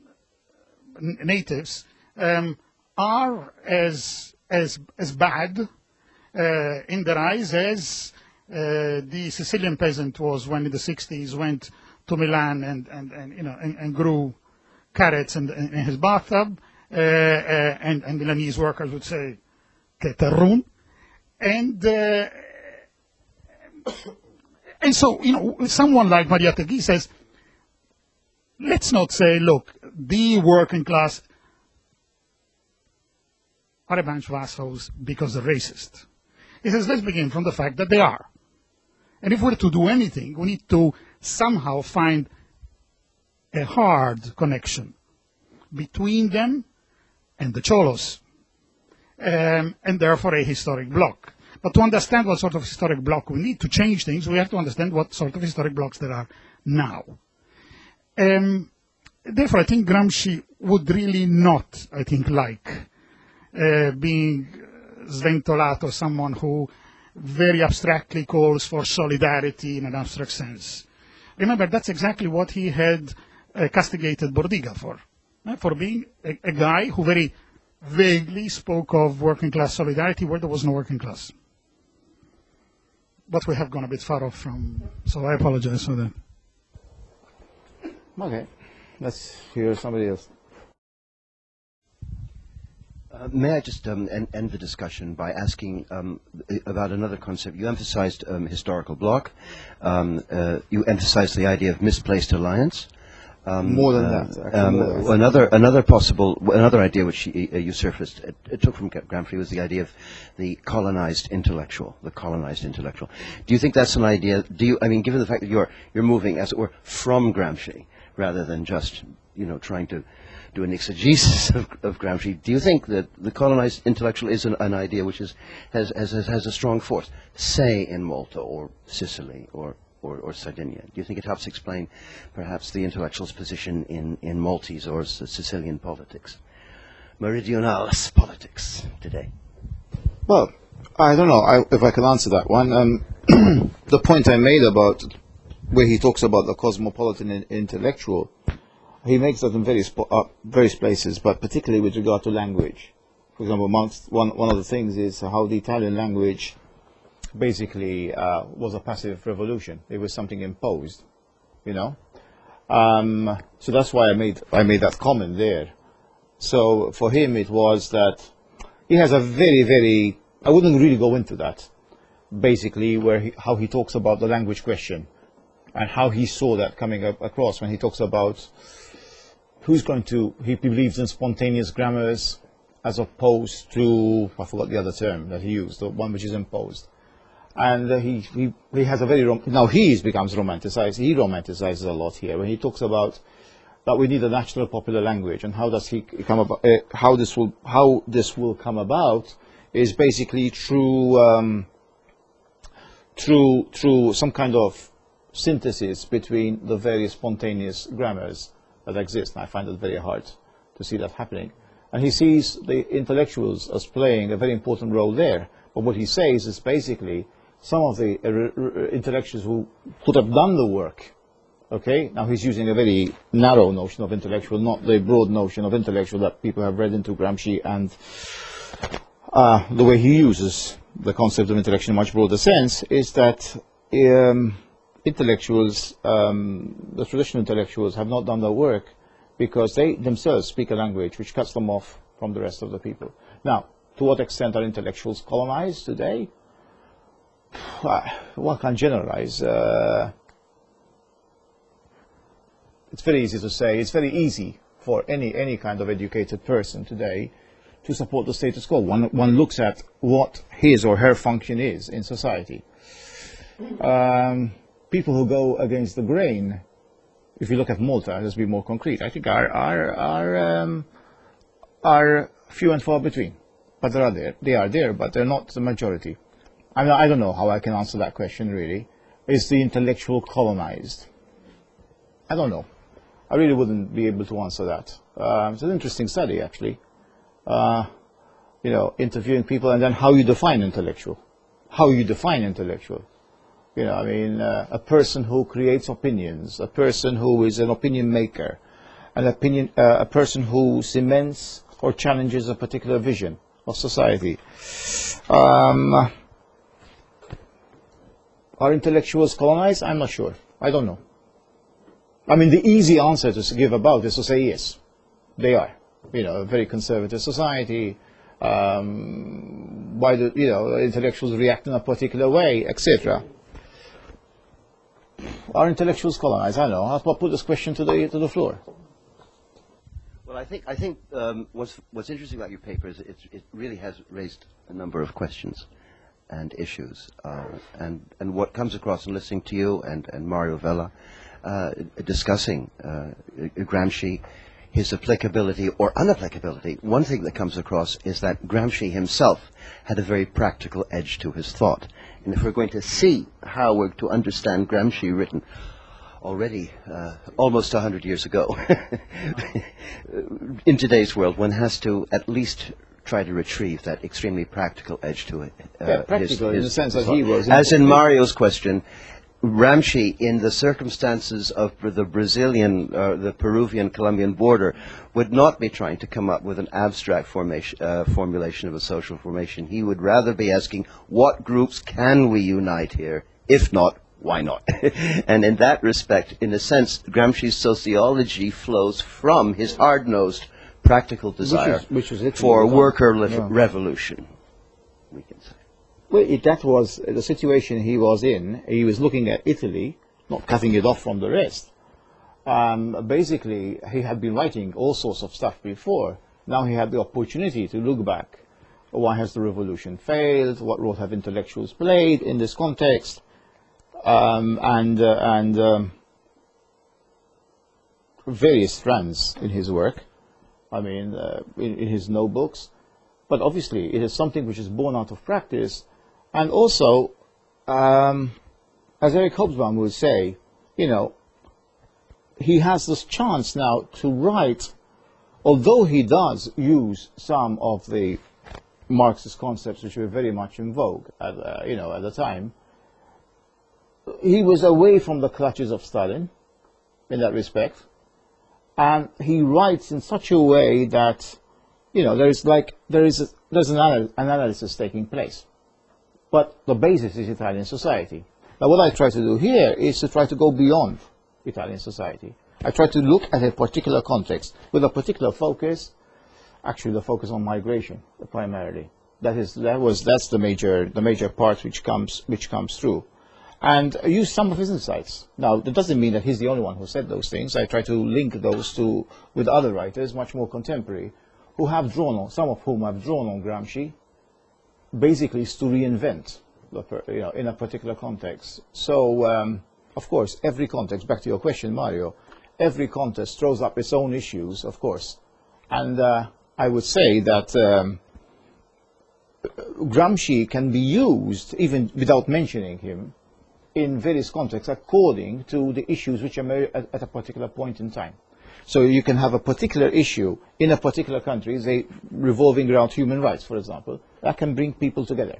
natives um, are as as as bad uh, in their eyes as uh, the Sicilian peasant was when in the sixties went to Milan and and, and you know and, and grew carrots in, in, in his bathtub, uh, uh, and, and Milanese workers would say "che terrun," and uh, and so you know someone like Mariátegui says, let's not say, look, the working class are a bunch of assholes because they're racist. He says, let's begin from the fact that they are. And if we're to do anything, we need to somehow find a hard connection between them and the Cholos, um, and therefore a historic bloc. But to understand what sort of historic bloc we need to change things, we have to understand what sort of historic blocs there are now. Um, therefore, I think Gramsci would really not, I think, like uh, being sventolato, someone who very abstractly calls for solidarity in an abstract sense. Remember, that's exactly what he had uh, castigated Bordiga for, uh, for being a, a guy who very vaguely spoke of working class solidarity where there was no working class. But we have gone a bit far off from, so I apologize for that. Okay, let's hear somebody else. Uh, may I just um, end, end the discussion by asking um, about another concept? You emphasized um, historical bloc. Um, uh, you emphasized the idea of misplaced alliance. Um, more than uh, that. Um, more than another another possible another idea which you, uh, you surfaced it, it took from Gramsci was the idea of the colonized intellectual. The colonized intellectual. Do you think that's an idea? Do you? I mean, given the fact that you're you're moving, as it were, from Gramsci rather than just you know trying to do an exegesis of, of Gramsci, do you think that the colonized intellectual is an, an idea which is has, has has a strong force, say in Malta or Sicily or Or, or Sardinia? Do you think it helps explain perhaps the intellectual's position in, in Maltese or Sicilian politics, meridionales politics today? Well, I don't know I, if I can answer that one. Um, the point I made about where he talks about the cosmopolitan in, intellectual, he makes that in various, uh, various places, but particularly with regard to language. For example, amongst one, one of the things is how the Italian language basically uh, was a passive revolution. It was something imposed, you know. Um, so that's why I made I made that comment there. So for him, it was that he has a very, very. I wouldn't really go into that. Basically, where he, how he talks about the language question and how he saw that coming up across when he talks about who's going to. He believes in spontaneous grammars as opposed to I forgot the other term that he used, the one which is imposed. And uh, he, he he has a very rom now he becomes romanticized. He romanticizes a lot here when he talks about that we need a natural popular language. And how does he come about? Uh, how this will how this will come about is basically through um, through through some kind of synthesis between the various spontaneous grammars that exist. And I find it very hard to see that happening. And he sees the intellectuals as playing a very important role there. But what he says is basically some of the uh, intellectuals who could have done the work. Okay, now he's using a very narrow notion of intellectual, not the broad notion of intellectual that people have read into Gramsci, and uh, the way he uses the concept of intellectual in a much broader sense is that um, intellectuals, um, the traditional intellectuals, have not done their work because they themselves speak a language which cuts them off from the rest of the people. Now, to what extent are intellectuals colonized today? One can generalize. Uh, it's very easy to say, it's very easy for any, any kind of educated person today to support the status quo. One, one looks at what his or her function is in society. Um, people who go against the grain, if you look at Malta, let's be more concrete, I think are, are, are, um, are few and far between. But they are there. They are there, but they're not the majority. I mean, I don't know how I can answer that question, really. Is the intellectual colonized? I don't know. I really wouldn't be able to answer that. Uh, it's an interesting study, actually. Uh, you know, interviewing people and then how you define intellectual. How you define intellectual. You know, I mean, uh, a person who creates opinions, a person who is an opinion maker, an opinion, uh, a person who cements or challenges a particular vision of society. Um, are intellectuals colonized? I'm not sure. I don't know. I mean, the easy answer to give about is to say yes, they are. You know, a very conservative society. Um, why do you know intellectuals react in a particular way, et cetera. Are intellectuals colonized? I don't know. I'll put this question to the to the floor. Well, I think I think um, what's what's interesting about your paper is it, it really has raised a number of questions and issues, uh, and and what comes across in listening to you and and Mario Vella uh, discussing uh, Gramsci, his applicability or unapplicability. One thing that comes across is that Gramsci himself had a very practical edge to his thought, and if we're going to see how we're to understand Gramsci written already uh, almost a hundred years ago in today's world, one has to at least try to retrieve that extremely practical edge to it. Uh, yeah, practical his, in his, the sense that he was. As in Mario's question, Gramsci, in the circumstances of the Brazilian, uh, the Peruvian-Colombian border, would not be trying to come up with an abstract formation, uh, formulation of a social formation. He would rather be asking, what groups can we unite here? If not, why not? And in that respect, in a sense, Gramsci's sociology flows from his hard-nosed practical desire which is, which is for worker yeah. revolution, we can say. Well, it, that was the situation he was in. He was looking at Italy, not cutting it off from the rest. Um, basically, he had been writing all sorts of stuff before. Now he had the opportunity to look back. Why has the revolution failed? What role have intellectuals played in this context? Um, and uh, and um, various strands in his work. I mean, uh, in, in his notebooks. But obviously, it is something which is born out of practice. And also, um, as Eric Hobsbawm would say, you know, he has this chance now to write, although he does use some of the Marxist concepts which were very much in vogue at, uh, you know, at the time. He was away from the clutches of Stalin in that respect. And he writes in such a way that, you know, there is like, there is a, there's an, anal an analysis taking place. But the basis is Italian society. Now what I try to do here is to try to go beyond Italian society. I try to look at a particular context with a particular focus, actually the focus on migration primarily. That is, that was, that's the major, the major part which comes, which comes through. And use some of his insights. Now, that doesn't mean that he's the only one who said those things. I try to link those to, with other writers, much more contemporary, who have drawn on, some of whom have drawn on Gramsci, basically is to reinvent, the per, you know, in a particular context. So, um, of course, every context, back to your question, Mario, every contest throws up its own issues, of course. And uh, I would say that um, Gramsci can be used, even without mentioning him, in various contexts according to the issues which emerge at, at a particular point in time. So you can have a particular issue in a particular country, say revolving around human rights, for example, that can bring people together.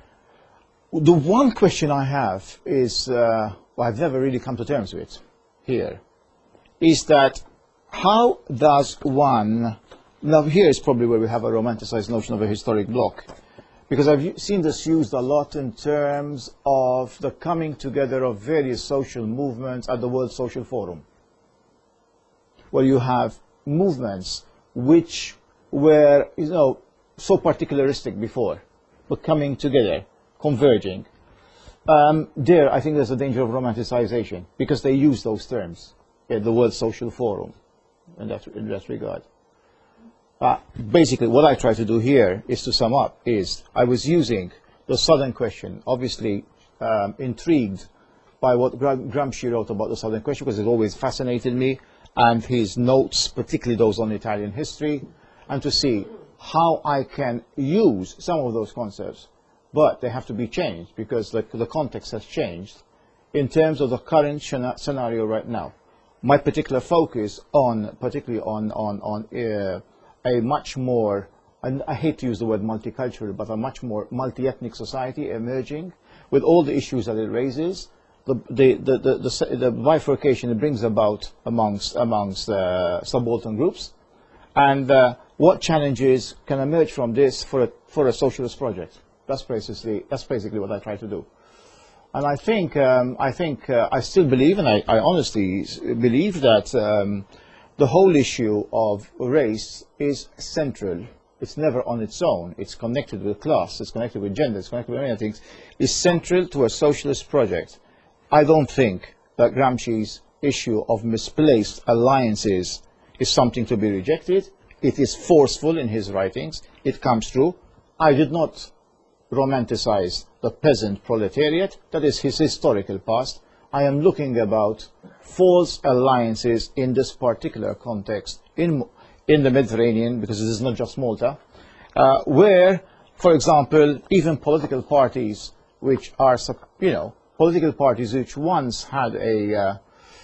The one question I have is, uh, well, I've never really come to terms with here, is that how does one, now here is probably where we have a romanticized notion of a historic bloc, because I've seen this used a lot in terms of the coming together of various social movements at the World Social Forum, where you have movements which were, you know, so particularistic before, but coming together, converging. Um, there, I think there's a danger of romanticization, because they use those terms at the World Social Forum in that, in that regard. Uh, basically, what I try to do here is to sum up, is I was using the Southern question, obviously um, intrigued by what Gra Gramsci wrote about the Southern question, because it always fascinated me, and his notes, particularly those on Italian history, and to see how I can use some of those concepts, but they have to be changed, because the, the context has changed in terms of the current scenario right now. My particular focus on, particularly on, on, on uh, a much more, and I hate to use the word multicultural, but a much more multi-ethnic society emerging with all the issues that it raises, the, the, the, the, the, the bifurcation it brings about amongst, amongst uh, subaltern groups, and uh, what challenges can emerge from this for a, for a socialist project. That's basically, that's basically what I try to do. And I think, um, I, think uh, I still believe, and I, I honestly believe that um, the whole issue of race is central. It's never on its own. It's connected with class, it's connected with gender, it's connected with many things. It's central to a socialist project. I don't think that Gramsci's issue of misplaced alliances is something to be rejected. It is forceful in his writings. It comes true. I did not romanticize the peasant proletariat. That is his historical past. I am looking about false alliances in this particular context in, in the Mediterranean, because this is not just Malta, uh, where, for example, even political parties which are, you know, political parties which once had a, uh,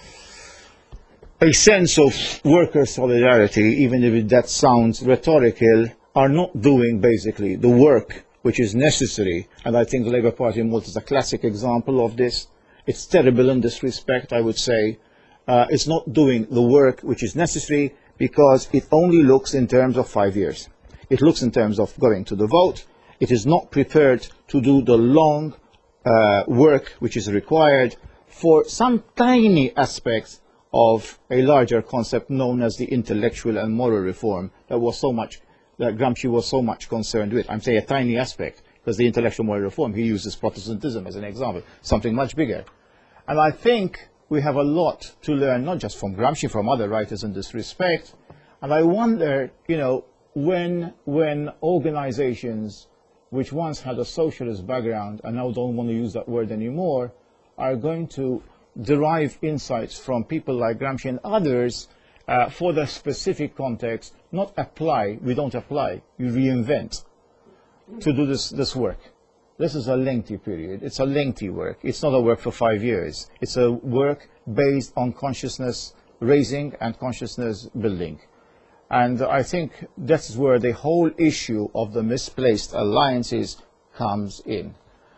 a sense of worker solidarity, even if that sounds rhetorical, are not doing basically the work which is necessary. And I think the Labour Party in Malta is a classic example of this. It's terrible in this respect, I would say. Uh, it's not doing the work which is necessary, because it only looks in terms of five years. It looks in terms of going to the vote. It is not prepared to do the long uh, work which is required for some tiny aspects of a larger concept known as the intellectual and moral reform that was so much, that Gramsci was so much concerned with. I'm saying a tiny aspect, because the intellectual moral reform, he uses Protestantism as an example, something much bigger. And I think we have a lot to learn, not just from Gramsci, from other writers in this respect. And I wonder, you know, when, when organizations which once had a socialist background and now don't want to use that word anymore, are going to derive insights from people like Gramsci and others uh, for the specific context, not apply, we don't apply, you reinvent to do this, this work. This is a lengthy period. It's a lengthy work. It's not a work for five years. It's a work based on consciousness raising and consciousness building. And I think that's where the whole issue of the misplaced alliances comes in.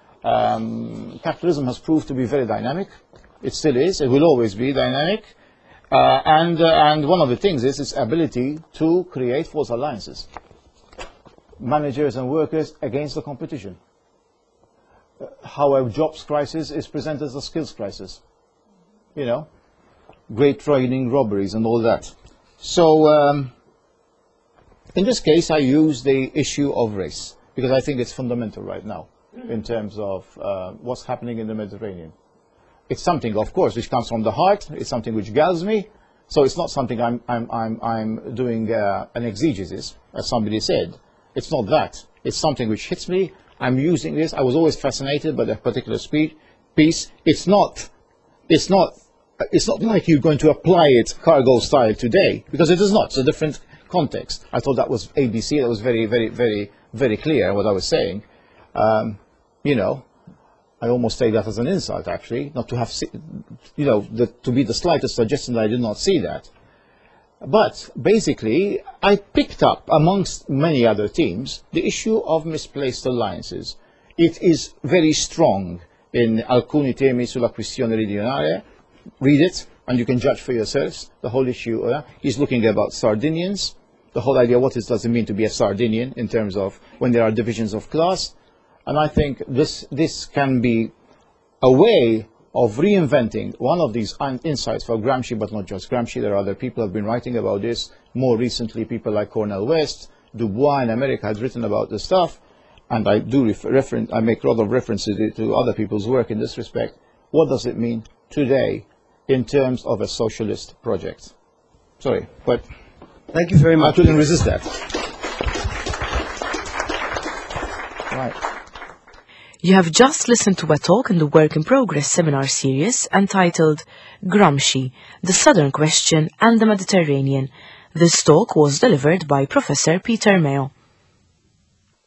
Um, capitalism has proved to be very dynamic. It still is. It will always be dynamic. Uh, and, uh, and one of the things is its ability to create false alliances. Managers and workers against the competition. Uh, how a jobs crisis is presented as a skills crisis. You know, great training robberies and all that. So, um, in this case, I use the issue of race, because I think it's fundamental right now in terms of uh, what's happening in the Mediterranean. It's something, of course, which comes from the heart. It's something which galls me. So it's not something I'm, I'm, I'm, I'm doing uh, an exegesis, as somebody said. It's not that. It's something which hits me. I'm using this. I was always fascinated by that particular speech, piece. It's not, it's not it's not like you're going to apply it cargo style today, because it is not. It's a different context. I thought that was A B C. That was very, very, very, very clear what I was saying. Um, you know, I almost say that as an insult, actually, not to have, see, you know, the, to be the slightest suggestion that I did not see that. But basically, I picked up, amongst many other teams, the issue of misplaced alliances. It is very strong in alcuni temi sulla questione meridionale. Read it, and you can judge for yourselves the whole issue. Uh, he's looking about Sardinians, the whole idea, what it does it mean to be a Sardinian in terms of when there are divisions of class. And I think this, this can be a way of reinventing one of these insights for Gramsci, but not just Gramsci. There are other people who have been writing about this. More recently, people like Cornel West, Dubois in America has written about this stuff. And I do refer, reference, I make a lot of references to other people's work in this respect. What does it mean today in terms of a socialist project? Sorry, but thank you very much. I couldn't resist that. Right. You have just listened to a talk in the Work in Progress seminar series entitled Gramsci, the Southern Question and the Mediterranean. This talk was delivered by Professor Peter Mayo.